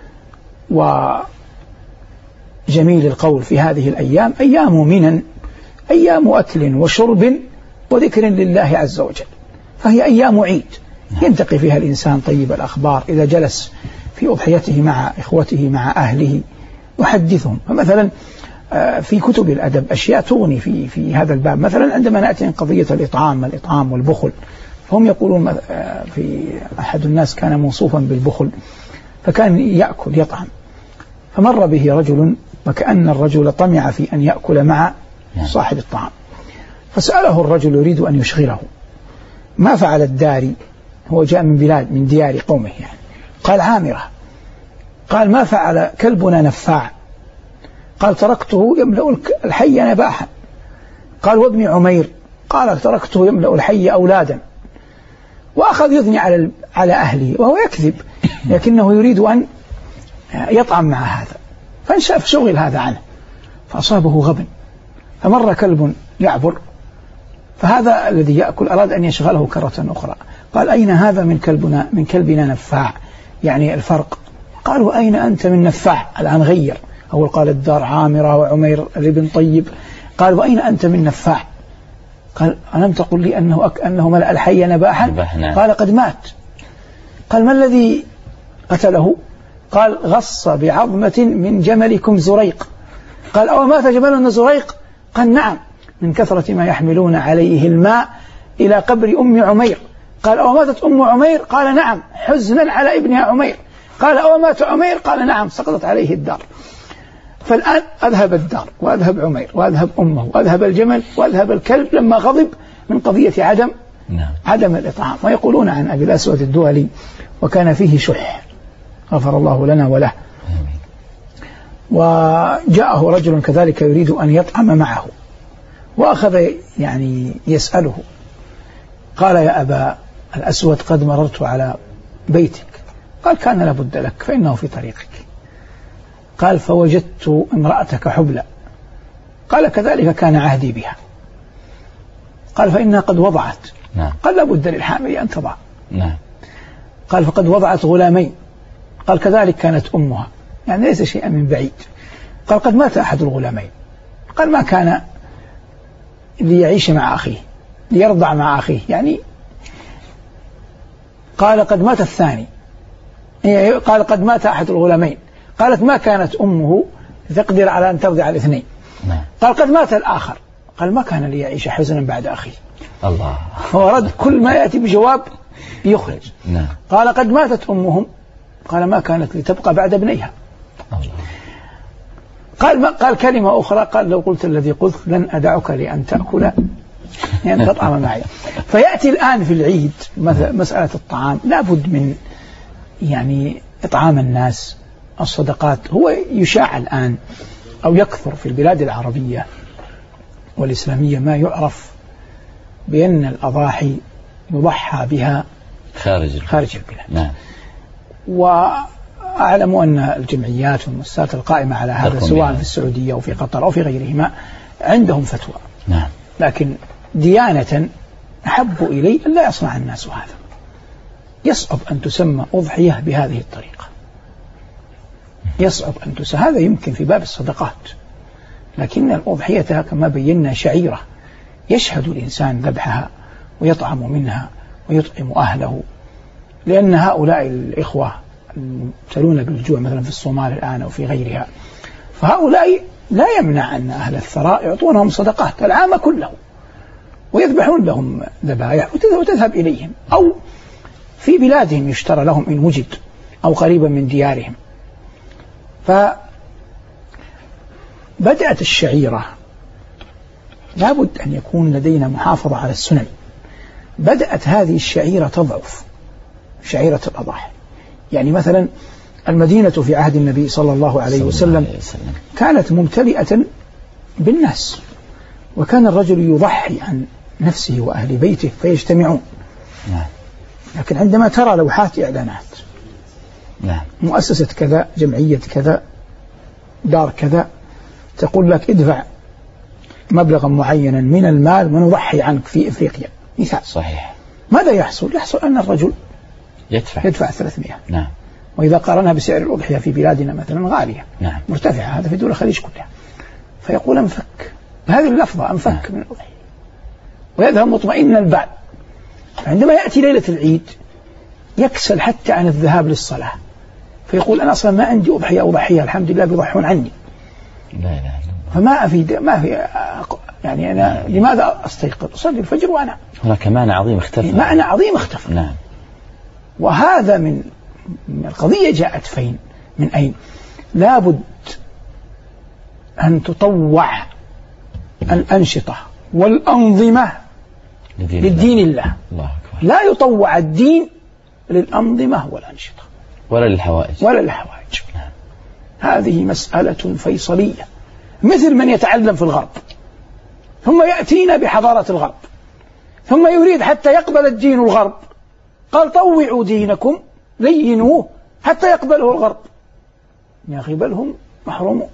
C: وجميل القول في هذه الأيام أيام منن، أيام أكل وشرب وذكر لله عز وجل، فهي أيام عيد ينتقي فيها الإنسان طيب الأخبار إذا جلس في أضحيته مع إخوته مع أهله يحدثهم. فمثلا في كتب الأدب أشياء تغني في في هذا الباب، مثلا عندما نأتي عن قضية الإطعام الإطعام والبخل، فهم يقولون في أحد الناس كان موصوفا بالبخل فكان يأكل يطعم، فمر به رجل وكأن الرجل طمع في أن يأكل مع صاحب الطعام، فسأله الرجل يريد أن يشغله ما فعل الداري، هو جاء من بلاد من ديار قومه يعني، قال عامرة، قال ما فعل كلبنا نفاع، قال تركته يملأ الحي نباحا، قال وابن عمير، قال تركته يملأ الحي أولادا، وأخذ يثني على على أهله وهو يكذب لكنه يريد أن يطعم مع هذا، فانشاف شغل هذا عنه فأصابه غبن، فمر كلب يعبر فهذا الذي يأكل أراد أن يشغله كرة أخرى، قال أين هذا من كلبنا من كلبنا نفاع، يعني الفرق. قال وأين أنت من نفاع، الآن غير، أول قال الدار عامرة وعمير ابن طيب، قال وأين أنت من نفاع، قال ألم تقل لي أنه أك أنه ملأ الحي نباحا، قال قد مات، قال ما الذي قتله، قال غص بعظمة من جملكم زريق، قال أو مات جملنا زريق، قال نعم من كثرة ما يحملون عليه الماء إلى قبر أم عمير، قال أو ماتت أم عمير، قال نعم حزنا على ابنها عمير، قال أو مات عمير، قال نعم سقطت عليه الدار. فالآن أذهب الدار وأذهب عمير وأذهب أمه وأذهب الجمل وأذهب الكلب لما غضب من قضية عدم نعم. عدم الإطعام. ويقولون عن أبي الأسود الدولي وكان فيه شح غفر الله لنا وله، وجاءه رجل كذلك يريد أن يطعم معه وأخذ يعني يسأله، قال يا أبا الأسود قد مررت على بيتك، قال كان لابد لك فإنه في طريقك، قال فوجدت امرأتك حبلى، قال كذلك كان عهدي بها، قال فإنها قد وضعت، نعم. قال لابد للحامل أن تضع، نعم. قال فقد وضعت غلامين، قال كذلك كانت أمها، يعني ليس شيئا من بعيد، قال قد مات أحد الغلامين، قال ما كان ليعيش مع أخيه ليرضع مع أخيه يعني، قال قد مات الثاني، قال قد مات أحد الغلامين، قالت ما كانت أمه تقدر على أن ترضع الاثنين، قال قد مات الآخر، قال ما كان ليعيش حزنا بعد أخيه. الله، هو رد كل ما يأتي بجواب يخرج. نعم. قال قد ماتت أمهم، قال ما كانت لتبقى بعد ابنيها. الله. قال قال كلمة أخرى، قال لو قلت الذي قلت لن أدعك لأن تأكل يعني تطعم معي. فيأتي الآن في العيد مسألة الطعام لابد من يعني إطعام الناس، الصدقات. هو يشاع الآن أو يكثر في البلاد العربية والإسلامية ما يعرف بأن الأضاحي يضحى بها خارج خارج البلاد. نعم. وأعلم أن الجمعيات والمؤسسات القائمة على هذا سواء في السعودية أو في قطر أو في غيرهما عندهم فتوى. نعم. لكن ديانة أحب إلي أن لا يصنع الناس هذا. يصعب أن تسمى أضحية بهذه الطريقة، يصعب أن تسمى. هذا يمكن في باب الصدقات، لكن الأضحية كما بينا شعيرة يشهد الإنسان ذبحها ويطعم منها ويطعم أهله، لأن هؤلاء الإخوة المبتلون بالجوع مثلا في الصومال الآن أو في غيرها، فهؤلاء لا يمنع أن أهل الثراء يعطونهم صدقات العام كله ويذبحون لهم ذبائح وتذهب إليهم، أو في بلادهم يشترى لهم إن وجد أو قريبا من ديارهم. فبدأت الشعيرة لابد أن يكون لدينا محافظة على السنن. بدأت هذه الشعيرة تضعف، شعيرة الأضاحي. يعني مثلا المدينة في عهد النبي صلى الله عليه وسلم كانت ممتلئة بالناس، وكان الرجل يضحي عن نفسه وأهل بيته فيجتمعون. لكن عندما ترى لوحات إعلانات مؤسسة كذا، جمعية كذا، دار كذا، تقول لك ادفع مبلغا معينا من المال ونضحي عنك في إفريقيا مثال.
B: صحيح.
C: ماذا يحصل؟ يحصل أن الرجل
B: يدفع,
C: يدفع ثلاثمائة.
B: نعم.
C: وإذا قارنها بسعر الأضحية في بلادنا مثلا غالية،
B: نعم،
C: مرتفعة، هذا في دول الخليج كلها، فيقول أنفك بهذه اللفظة، أنفك نعم. من الأضحية، ويذهب مطمئن البال. عندما يأتي ليلة العيد يكسل حتى عن الذهاب للصلاة، فيقول أنا أصلا ما عندي أضحية أضحية، الحمد لله بيضحون عني.
B: لا لا لا.
C: فما أفيد، ما في يعني أنا لا. لماذا أستيقظ أصلي الفجر وأنا
B: هناك معنى عظيم اختفى.
C: معنى عظيم اختفى.
B: نعم.
C: وهذا من القضية جاءت فين؟ من أين؟ لابد أن تطوع الأنشطة والأنظمة للدين الله. الله أكبر. لا يطوع الدين للأنظمة والأنشطة
B: ولا للحوائج
C: ولا للحوائج. نعم. هذه مسألة فيصلية، مثل من يتعلم في الغرب ثم يأتينا بحضارة الغرب ثم يريد حتى يقبل الدين الغرب، قال طوعوا دينكم لينوه حتى يقبله الغرب. يا أخي بل هم محرومون،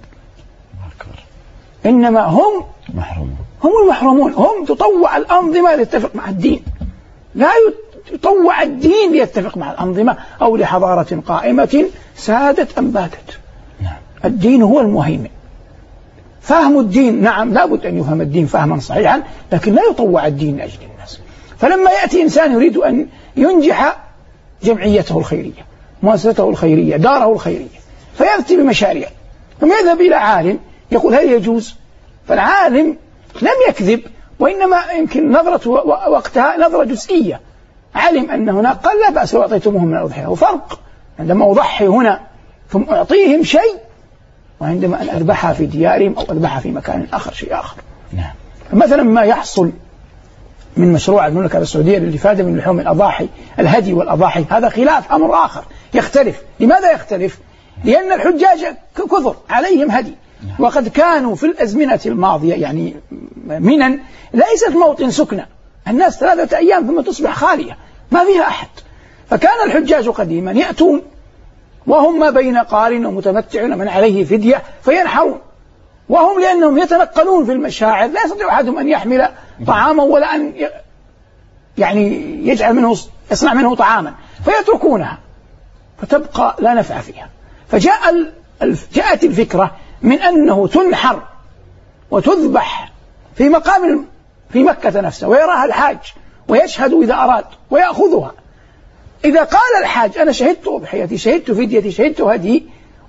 C: إنما هم
B: محرومون،
C: هم المحرومون. هم تطوع الأنظمة ليتفق مع الدين، لا يطوع الدين ليتفق مع الأنظمة أو لحضارة قائمة سادت أم باتت.
B: نعم.
C: الدين هو المهيمن. فهم الدين نعم لابد أن يفهم الدين فهما صحيحا، لكن لا يطوع الدين لأجل الناس. فلما يأتي إنسان يريد أن ينجح جمعيته الخيرية، مؤسسته الخيرية، داره الخيرية، فيأتي بمشاريع ثم يذهب إلى عالم يقول هل يجوز؟ فالعالم لم يكذب، وإنما يمكن نظرة وقتها نظرة جزئية، علم أن هنا قال لا بأس لو أعطيتموهم من الأضحية. وفرق عندما أضحي هنا ثم أعطيهم شيء، وعندما أن أذبحها في ديارهم أو أذبحها في مكان آخر شيء آخر.
B: نعم.
C: مثلا ما يحصل من مشروع المملكة السعودية للإفادة من لحوم الأضاحي، الهدي والأضاحي، هذا خلاف أمر آخر يختلف. لماذا يختلف؟ لأن الحجاج كثر عليهم هدي، وقد كانوا في الأزمنة الماضية يعني منن ليست موطن سكنة، الناس ثلاثة أيام ثم تصبح خالية ما فيها أحد. فكان الحجاج قديما يأتون وهم ما بين قارن ومتمتع ومن عليه فدية فينحرون، وهم لأنهم يتنقلون في المشاعر لا يستطيع أحدهم أن يحمل طعاما ولا أن يعني يجعل منه يصنع منه طعاما، فيتركونها فتبقى لا نفع فيها. فجاء جاءت الفكرة من أنه تنحر وتذبح في مقام في مكة نفسها، ويراها الحاج ويشهد إذا أراد ويأخذها. إذا قال الحاج أنا شهدت أضحيتي، شهدت فديتي، شهدت هدي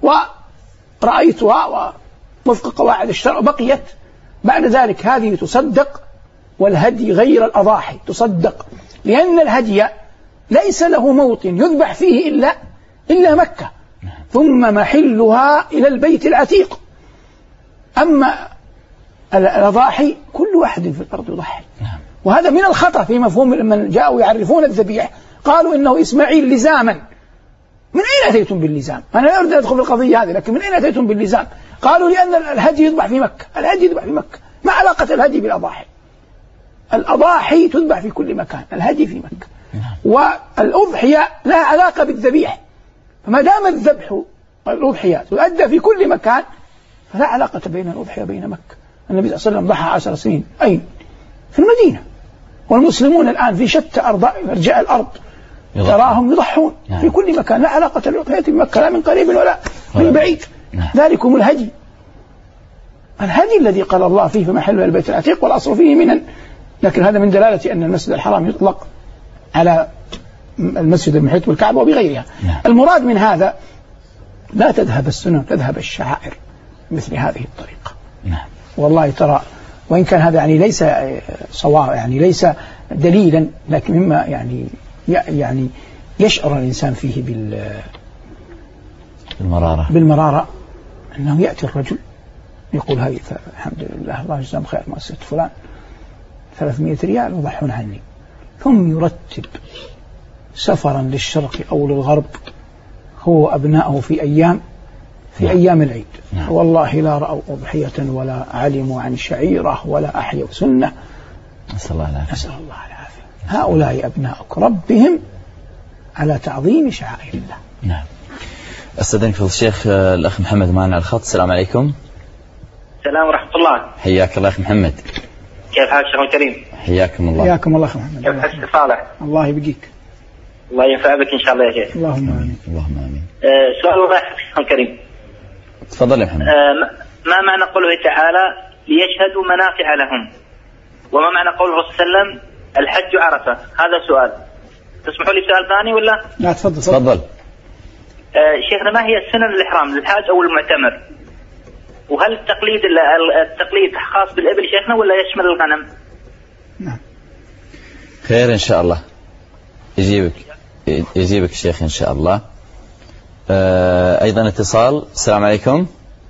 C: ورأيتها وفق قواعد الشرع بقيت، بعد ذلك هذه تصدق، والهدي غير الأضاحي تصدق، لأن الهدي ليس له موطن يذبح فيه إلا إلا مكة، ثم محلها إلى البيت العتيق. أما الأضاحي كل واحد في الأرض يضحي. وهذا من الخطأ في مفهوم من جاءوا يعرفون الذبيح قالوا إنه إسماعيل لزاما. من أين أتيتم باللزام؟ أنا لا أريد أن أدخل في القضية هذه، لكن من أين أتيتم باللزام؟ قالوا لأن الهدي يذبح في مكة. الهدي يذبح في مكة، ما علاقة الهدي بالأضاحي؟ الأضاحي تذبح في كل مكان، الهدي في مكة. والأضحية لها علاقة بالذبيح، فما دام الذبح والأضحية تؤدى في كل مكان فلا علاقة بين الأضحية وبين مكة. النبي صلى الله عليه وسلم ضحى عشر سنين أين؟ في المدينة، والمسلمون الآن في شتى أرجاء الأرض تراهم يضحون نعم. في كل مكان، لا علاقة للأضحية بمكة لا من قريب ولا من بعيد. نعم. ذلكم الهدي. الهدي الذي قال الله فيه فمحل البيت العتيق والأصل فيه منن، لكن هذا من دلالة أن المسجد الحرام يطلق على المسجد المحيط بالكعبة وبغيرها. نعم. المراد من هذا لا تذهب السنن، تذهب الشعائر مثل هذه الطريقة.
B: نعم.
C: والله ترى وإن كان هذا يعني ليس صواب، يعني ليس دليلا، لكن مما يعني يعني يشعر الإنسان فيه بال
B: بالمرارة
C: بالمرارة أنه يأتي الرجل يقول هذه الحمد لله الله يجزاهم خير مؤسسة فلان ثلاثمائة ريال وضحون عني، ثم يرتب سفرا للشرق أو للغرب هو أبنائه في أيام في نعم. أيام العيد. نعم. والله لا رأوا أضحية ولا علموا عن شعيرة ولا أحيوا سنة.
B: نسأل الله العافية.
C: نسأل الله العافية. هؤلاء أبناؤك ربهم على تعظيم شعائر الله.
B: نعم. أستاذنك فضل الشيخ الأخ محمد معنا على الخط. السلام عليكم.
E: السلام ورحمة الله.
B: حياك الله أخ محمد.
E: كيف حالك شيخ الكريم؟
B: حياكم الله.
C: حياكم الله أخ محمد.
E: كيف حالك صالح؟
C: الله يبقيك.
E: الله ينفع بك إن شاء الله يا شيخ.
C: اللهم آمين.
B: اللهم آمين.
E: أه سؤال الله شيخ الكريم.
B: تفضل يا محمد.
E: أه ما معنى قوله تعالى ليشهدوا منافع لهم، وما معنى قوله صلى الله عليه وسلم الحج عرفة؟ هذا سؤال. تسمحوا لي سؤال ثاني ولا؟
C: لا تفضل.
B: تفضل.
E: أه شيخنا ما هي السنن الإحرام للحاج أو المعتمر؟ وهل التقليد التقليد خاص بالإبل شيخنا ولا يشمل الغنم؟
C: نعم.
B: خير إن شاء الله. يجيبك يجيبك الشيخ إن شاء الله. آه أيضا اتصال. السلام عليكم.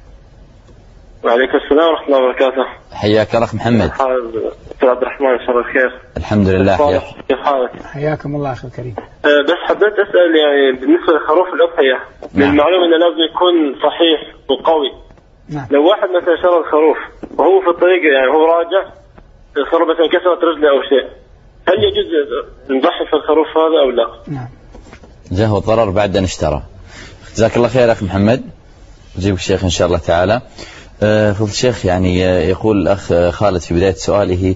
F: وعليكم السلام ورحمة الله وبركاته.
B: حياك الله محمد.
F: أستاذ عبد الرحمن إن شاء الله بخير.
B: الحمد لله. حياك.
F: كيف حالك؟
C: حياكم الله أخي الكريم.
F: أه بس حبيت أسأل يعني بالنسبة لخروف الأضحية. نعم. المعلوم أنه لازم يكون صحيح وقوي.
C: نعم.
F: لو واحد مثلا شرى الخروف وهو في الطريق يعني هو راجع الخروف مثلا كسرت رجله أو شيء، هل يجوز نضحي في الخروف هذا أو لا؟
C: نعم.
B: جاءه ضرر بعد أن اشترى. جزاك الله خير أخي محمد. جيب الشيخ إن شاء الله تعالى. أه فضل الشيخ يعني يقول الأخ خالد في بداية سؤاله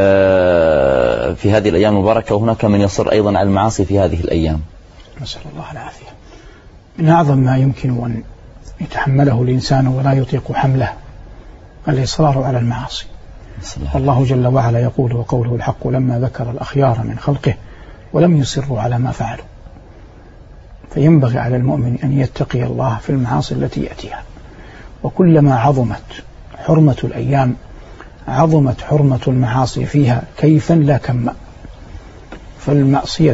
B: أه في هذه الأيام المباركة وهناك من يصر أيضا على المعاصي في هذه الأيام.
C: نسأل الله العافية. من أعظم ما يمكن أن يتحمله الإنسان ولا يطيق حمله الإصرار على المعاصي. الله جل وعلا يقول وقوله الحق لما ذكر الأخيار من خلقه ولم يصروا على ما فعلوا. فينبغي على المؤمن أن يتقي الله في المعاصي التي يأتيها، وكلما عظمت حرمة الأيام عظمت حرمة المعاصي فيها كيفا لا كما، فالمعصية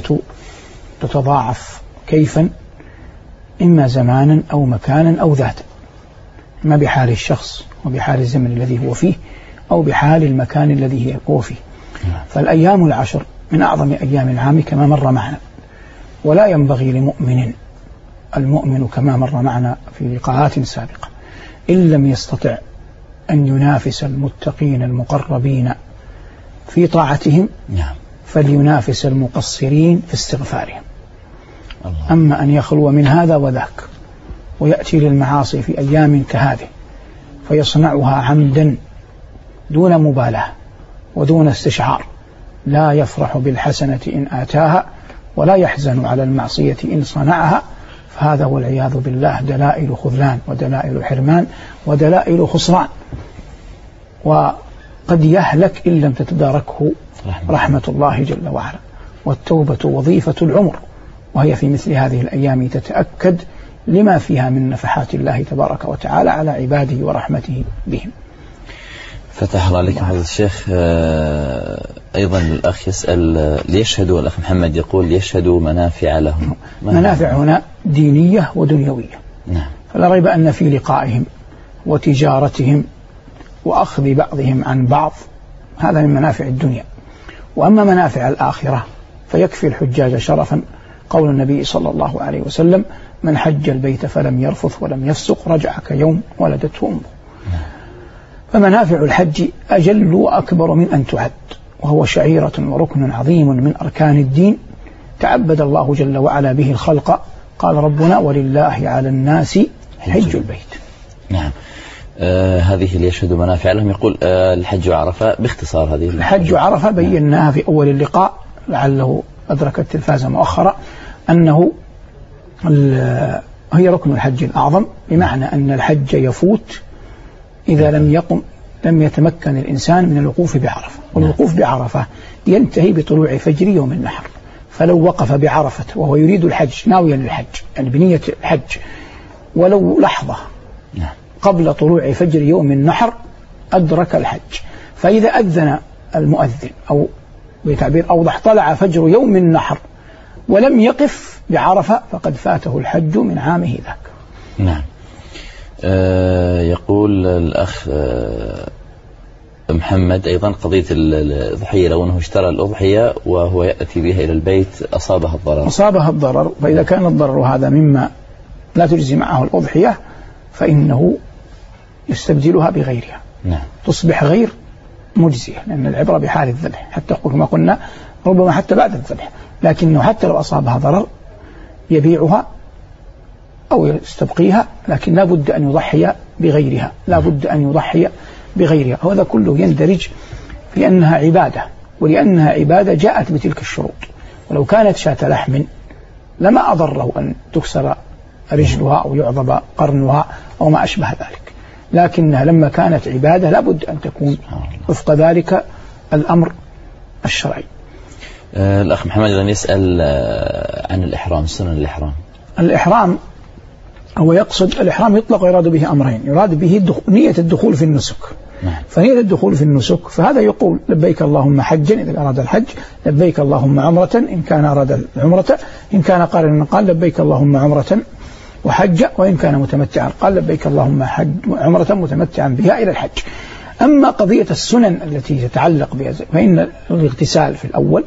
C: تتضاعف كيفا إما زمانا أو مكانا أو ذاتا، إما بحال الشخص وبحال الزمن الذي هو فيه أو بحال المكان الذي هو فيه. فالأيام العشر من أعظم أيام العام كما مر معنا، ولا ينبغي لمؤمن المؤمن كما مر معنا في لقاءات سابقة إن لم يستطع أن ينافس المتقين المقربين في طاعتهم فلينافس المقصرين في استغفارهم. أما أن يخلو من هذا وذاك ويأتي للمعاصي في أيام كهذه فيصنعها عمدا دون مبالاة ودون استشعار، لا يفرح بالحسنة إن آتاها ولا يحزن على المعصية إن صنعها، فهذا والعياذ بالله دلائل خذلان ودلائل حرمان ودلائل خسران، وقد يهلك إن لم تتداركه رحمة الله جل وعلا. والتوبة وظيفة العمر، وهي في مثل هذه الأيام تتأكد لما فيها من نفحات الله تبارك وتعالى على عباده ورحمته بهم.
B: فتح الله عليكم هذا الشيخ. أيضا الأخ يسأل ليشهدوا، الأخ محمد يقول ليشهدوا منافع لهم.
C: منافع هنا دينية ودنيوية.
B: نعم.
C: فلا ريب أن في لقائهم وتجارتهم وأخذ بعضهم عن بعض هذا من منافع الدنيا. وأما منافع الآخرة فيكفي الحجاج شرفا قول النبي صلى الله عليه وسلم من حج البيت فلم يرفث ولم يفسق رجع كيوم ولدته أمه. فمنافع الحج أجل وأكبر من أن تعد، وهو شعيرة وركن عظيم من أركان الدين تعبد الله جل وعلا به الخلق. قال ربنا ولله على الناس حج البيت.
B: نعم. آه هذه اللي يشهد منافع لهم. يقول آه الحج عرفة باختصار. هذه
C: الحج عرفة بيناها في أول اللقاء لعله أدرك التلفاز مؤخرا أنه هي ركن الحج الأعظم، بمعنى أن الحج يفوت إذا لم يقم لم يتمكن الإنسان من الوقوف بعرفة. والوقوف بعرفة ينتهي بطلوع فجر يوم النحر. فلو وقف بعرفة وهو يريد الحج ناويا للحج يعني بنية الحج ولو لحظة قبل طلوع فجر يوم النحر أدرك الحج. فإذا أذن المؤذن أو بتعبير أوضح طلع فجر يوم النحر ولم يقف بعرفة فقد فاته الحج من عامه ذاك.
B: نعم. آه يقول الأخ آه محمد أيضا قضية الأضحية لو أنه اشترى الأضحية وهو يأتي بها إلى البيت أصابها الضرر.
C: أصابها الضرر. فإذا كان الضرر هذا مما لا تجزي معه الأضحية فإنه يستبدلها بغيرها.
B: نعم.
C: تصبح غير مجزية لأن العبرة بحال الذبح حتى كما قلنا ربما حتى بعد الذبح. لكنه حتى لو أصابها ضرر يبيعها أو يستبقيها لكن لا بد أن يضحي بغيرها. لا بد أن يضحي بغيرها. وهذا كله يندرج في أنها عبادة. ولأنها عبادة جاءت بتلك الشروط. ولو كانت شاة لحم لما أضره أن تكسر رجلها أو يعضب قرنها أو ما أشبه ذلك. لكنها لما كانت عبادة لا بد أن تكون وفق ذلك الأمر الشرعي.
B: آه الأخ محمد يسأل آه عن الإحرام سنن الإحرام.
C: الإحرام هو يقصد الإحرام يطلق ويراد به أمرين. يراد به نية الدخول في النسك.
B: نعم.
C: فنية الدخول في النسك فهذا يقول لبيك اللهم حجا إذا أراد الحج لبيك اللهم عمرة إن كان أراد العمرة إن كان قارنا قال لبيك اللهم عمرة وحج وإن كان متمتعا قال لبيك اللهم حج عمرة متمتعا بها إلى الحج. أما قضية السنن التي تتعلق بها فإن الاغتسال في الأول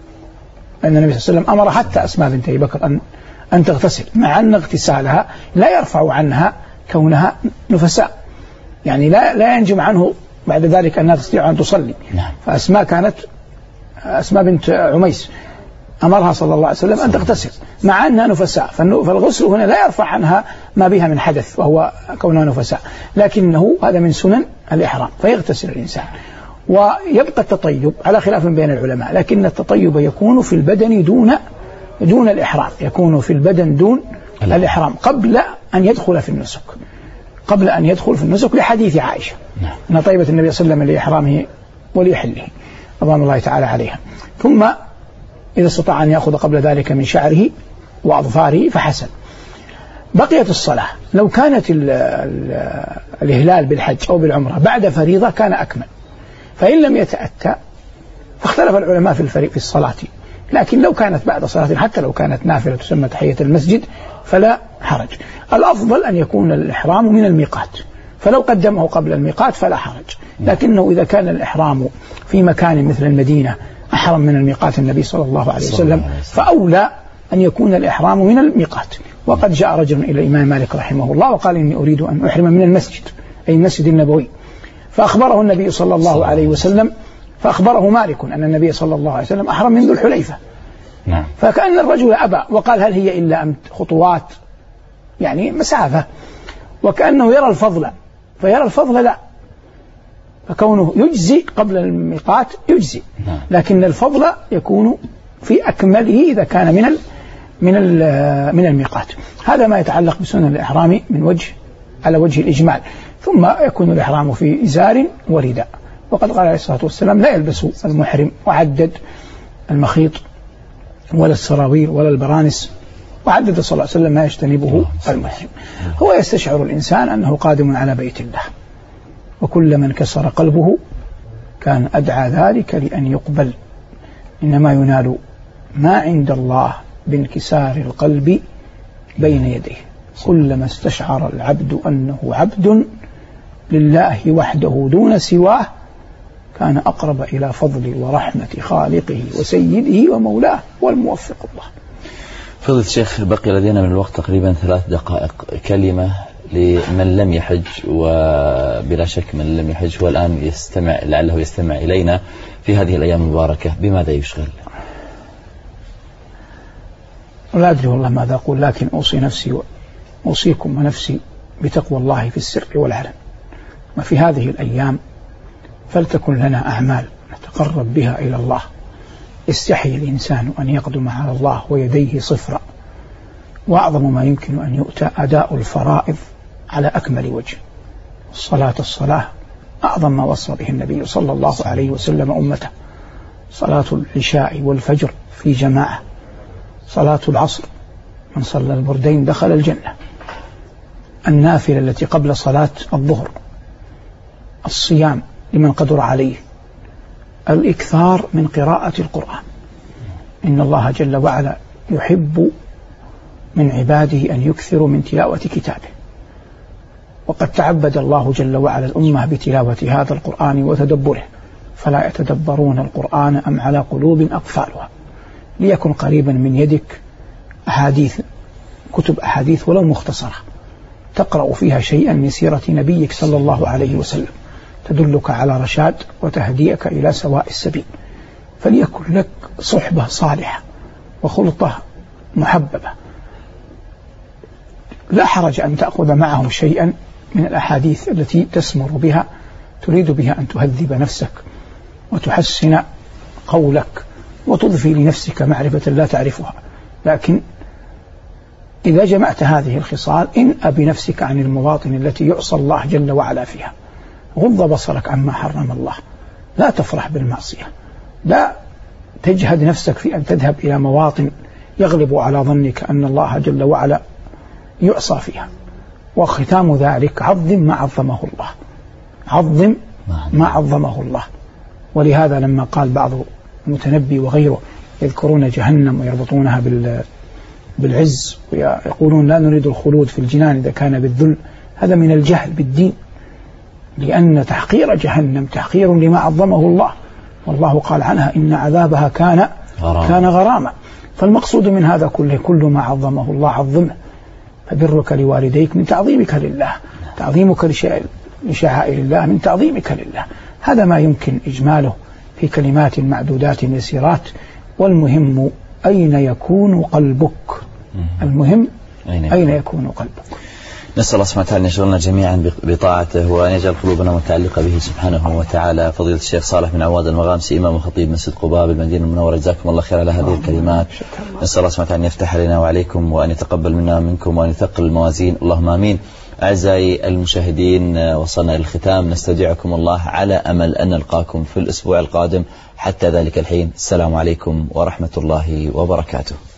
C: أن النبي صلى الله عليه وسلم أمر حتى أسماء بنت أبي بكر أن أن تغتسل مع أن اغتسالها لا يرفع عنها كونها نفساء يعني لا لا ينجم عنه بعد ذلك أنها تستطيع أن تصلي.
B: نعم.
C: فأسماء كانت أسماء بنت عميس أمرها صلى الله عليه وسلم أن تغتسل مع أنها نفساء. فالغسل هنا لا يرفع عنها ما بها من حدث وهو كونها نفساء لكنه هذا من سنن الإحرام فيغتسل الإنسان. ويبقى التطيب على خلاف بين العلماء لكن التطيب يكون في البدن دون دون الإحرام يكون في البدن دون الإحرام قبل أن يدخل في النسك قبل أن يدخل في النسك لحديث عائشة أن طيبة النبي صلى الله عليه وسلم لإحرامه وليحله رضوان الله تعالى عليها. ثم إذا استطاع أن يأخذ قبل ذلك من شعره وأظفاره فحسن. بقيت الصلاة لو كانت ال ال الإهلال بالحج أو بالعمرة بعد فريضة كان أكمل. فإن لم يتأتى فاختلف العلماء في الفريق في الصلاة لكن لو كانت بعد صلاة حتى لو كانت نافلة تسمى تحية المسجد فلا حرج. الأفضل أن يكون الإحرام من الميقات فلو قدمه قبل الميقات فلا حرج. لكنه إذا كان الإحرام في مكان مثل المدينة أحرم من الميقات النبي صلى الله عليه وسلم فأولى أن يكون الإحرام من الميقات. وقد جاء رجل إلى الإمام مالك رحمه الله وقال إني أريد أن أحرم من المسجد أي المسجد النبوي فأخبره النبي صلى الله عليه وسلم فأخبره مالك أن النبي صلى الله عليه وسلم أحرم من ذو الحليفة.
B: نعم.
C: فكأن الرجل أبى وقال هل هي إلا خطوات يعني مسافة وكأنه يرى الفضل فيرى الفضل لا فكونه يجزي قبل الميقات يجزي لكن الفضل يكون في أكمله إذا كان من ال من ال من الميقات. هذا ما يتعلق بسنن الإحرام من وجه على وجه الإجمال. ثم يكون الإحرام في إزار ورداء وقد قال عليه الصلاة والسلام لا يلبس المحرم وعدد المخيط ولا السراويل ولا البرانس وعدد صلى الله عليه وسلم ما يجتنبه المحرم. هو يستشعر الإنسان أنه قادم على بيت الله وكل من كسر قلبه كان أدعى ذلك لأن يقبل. إنما ينال ما عند الله بانكسار القلب بين يديه. كلما استشعر العبد أنه عبد لله وحده دون سواه كان أقرب إلى فضل ورحمة خالقه وسيده ومولاه والموفق الله.
B: فضل الشيخ بقي لدينا من الوقت تقريبا ثلاث دقائق كلمة لمن لم يحج وبلا شك من لم يحج هو الآن يستمع لعله يستمع إلينا في هذه الأيام المباركة بماذا يشغل؟
C: لا أدري والله ماذا أقول لكن أوصي نفسي وأوصيكم ونفسي بتقوى الله في السر والعلن. وفي هذه الأيام فلتكن لنا أعمال نتقرب بها إلى الله. يستحي الإنسان أن يقدم على الله ويديه صفرا وأعظم ما يمكن أن يؤتى أداء الفرائض على أكمل وجه. الصلاة الصلاة أعظم ما وصى به النبي صلى الله عليه وسلم أمته. صلاة العشاء والفجر في جماعة، صلاة العصر من صلى البردين دخل الجنة، النافلة التي قبل صلاة الظهر، الصيام لمن قدر عليه، الإكثار من قراءة القرآن. إن الله جل وعلا يحب من عباده أن يكثروا من تلاوة كتابه، وقد تعبد الله جل وعلا الأمة بتلاوة هذا القرآن وتدبره، فلا يتدبرون القرآن أم على قلوب أقفالها. ليكن قريبا من يدك أحاديث، كتب أحاديث ولو مختصرة تقرأ فيها شيئا من سيرة نبيك صلى الله عليه وسلم تدلك على رشاد وتهديك إلى سواء السبيل. فليكن لك صحبة صالحة وخلطة محببة، لا حرج أن تأخذ معهم شيئا من الأحاديث التي تسمر بها تريد بها أن تهذب نفسك وتحسن قولك وتضفي لنفسك معرفة لا تعرفها. لكن إذا جمعت هذه الخصال انأ بنفسك عن المواطن التي يعصى الله جل وعلا فيها، غض بصرك عما حرم الله، لا تفرح بالمعصية، لا تجهد نفسك في أن تذهب إلى مواطن يغلب على ظنك أن الله جل وعلا يعصى فيها. وختام ذلك عظم ما عظمه الله، عظم ما عظمه الله. ولهذا لما قال بعض المتنبي وغيره يذكرون جهنم ويربطونها بالعز ويقولون لا نريد الخلود في الجنان إذا كان بالذل، هذا من الجهل بالدين، لأن تحقير جهنم تحقير لما عظمه الله، والله قال عنها إن عذابها كان غرام. كان غراما. فالمقصود من هذا كله كل ما عظمه الله عظمه. فبرك لوالديك من تعظيمك لله، تعظيمك لشعائر الله من تعظيمك لله. هذا ما يمكن إجماله في كلمات معدودات يسيرات. والمهم أين يكون قلبك، المهم أين يكون قلبك.
B: نسأل الله سبحانه وتعالى أن يشغلنا جميعا بطاعته وأن يجعل قلوبنا متعلقة به سبحانه وتعالى. فضيلة الشيخ صالح بن عواد المغامسي إمام وخطيب مسجد قباء بالمدينة المنورة، جزاكم الله خير على هذه الكلمات. نسأل الله سبحانه وتعالى أن يفتح علينا وعليكم وأن يتقبل منا ومنكم وأن يثقل الموازين، اللهم آمين. أعزائي المشاهدين، وصلنا إلى الختام، نستودعكم الله على أمل أن نلقاكم في الأسبوع القادم. حتى ذلك الحين، السلام عليكم ورحمة الله وبركاته.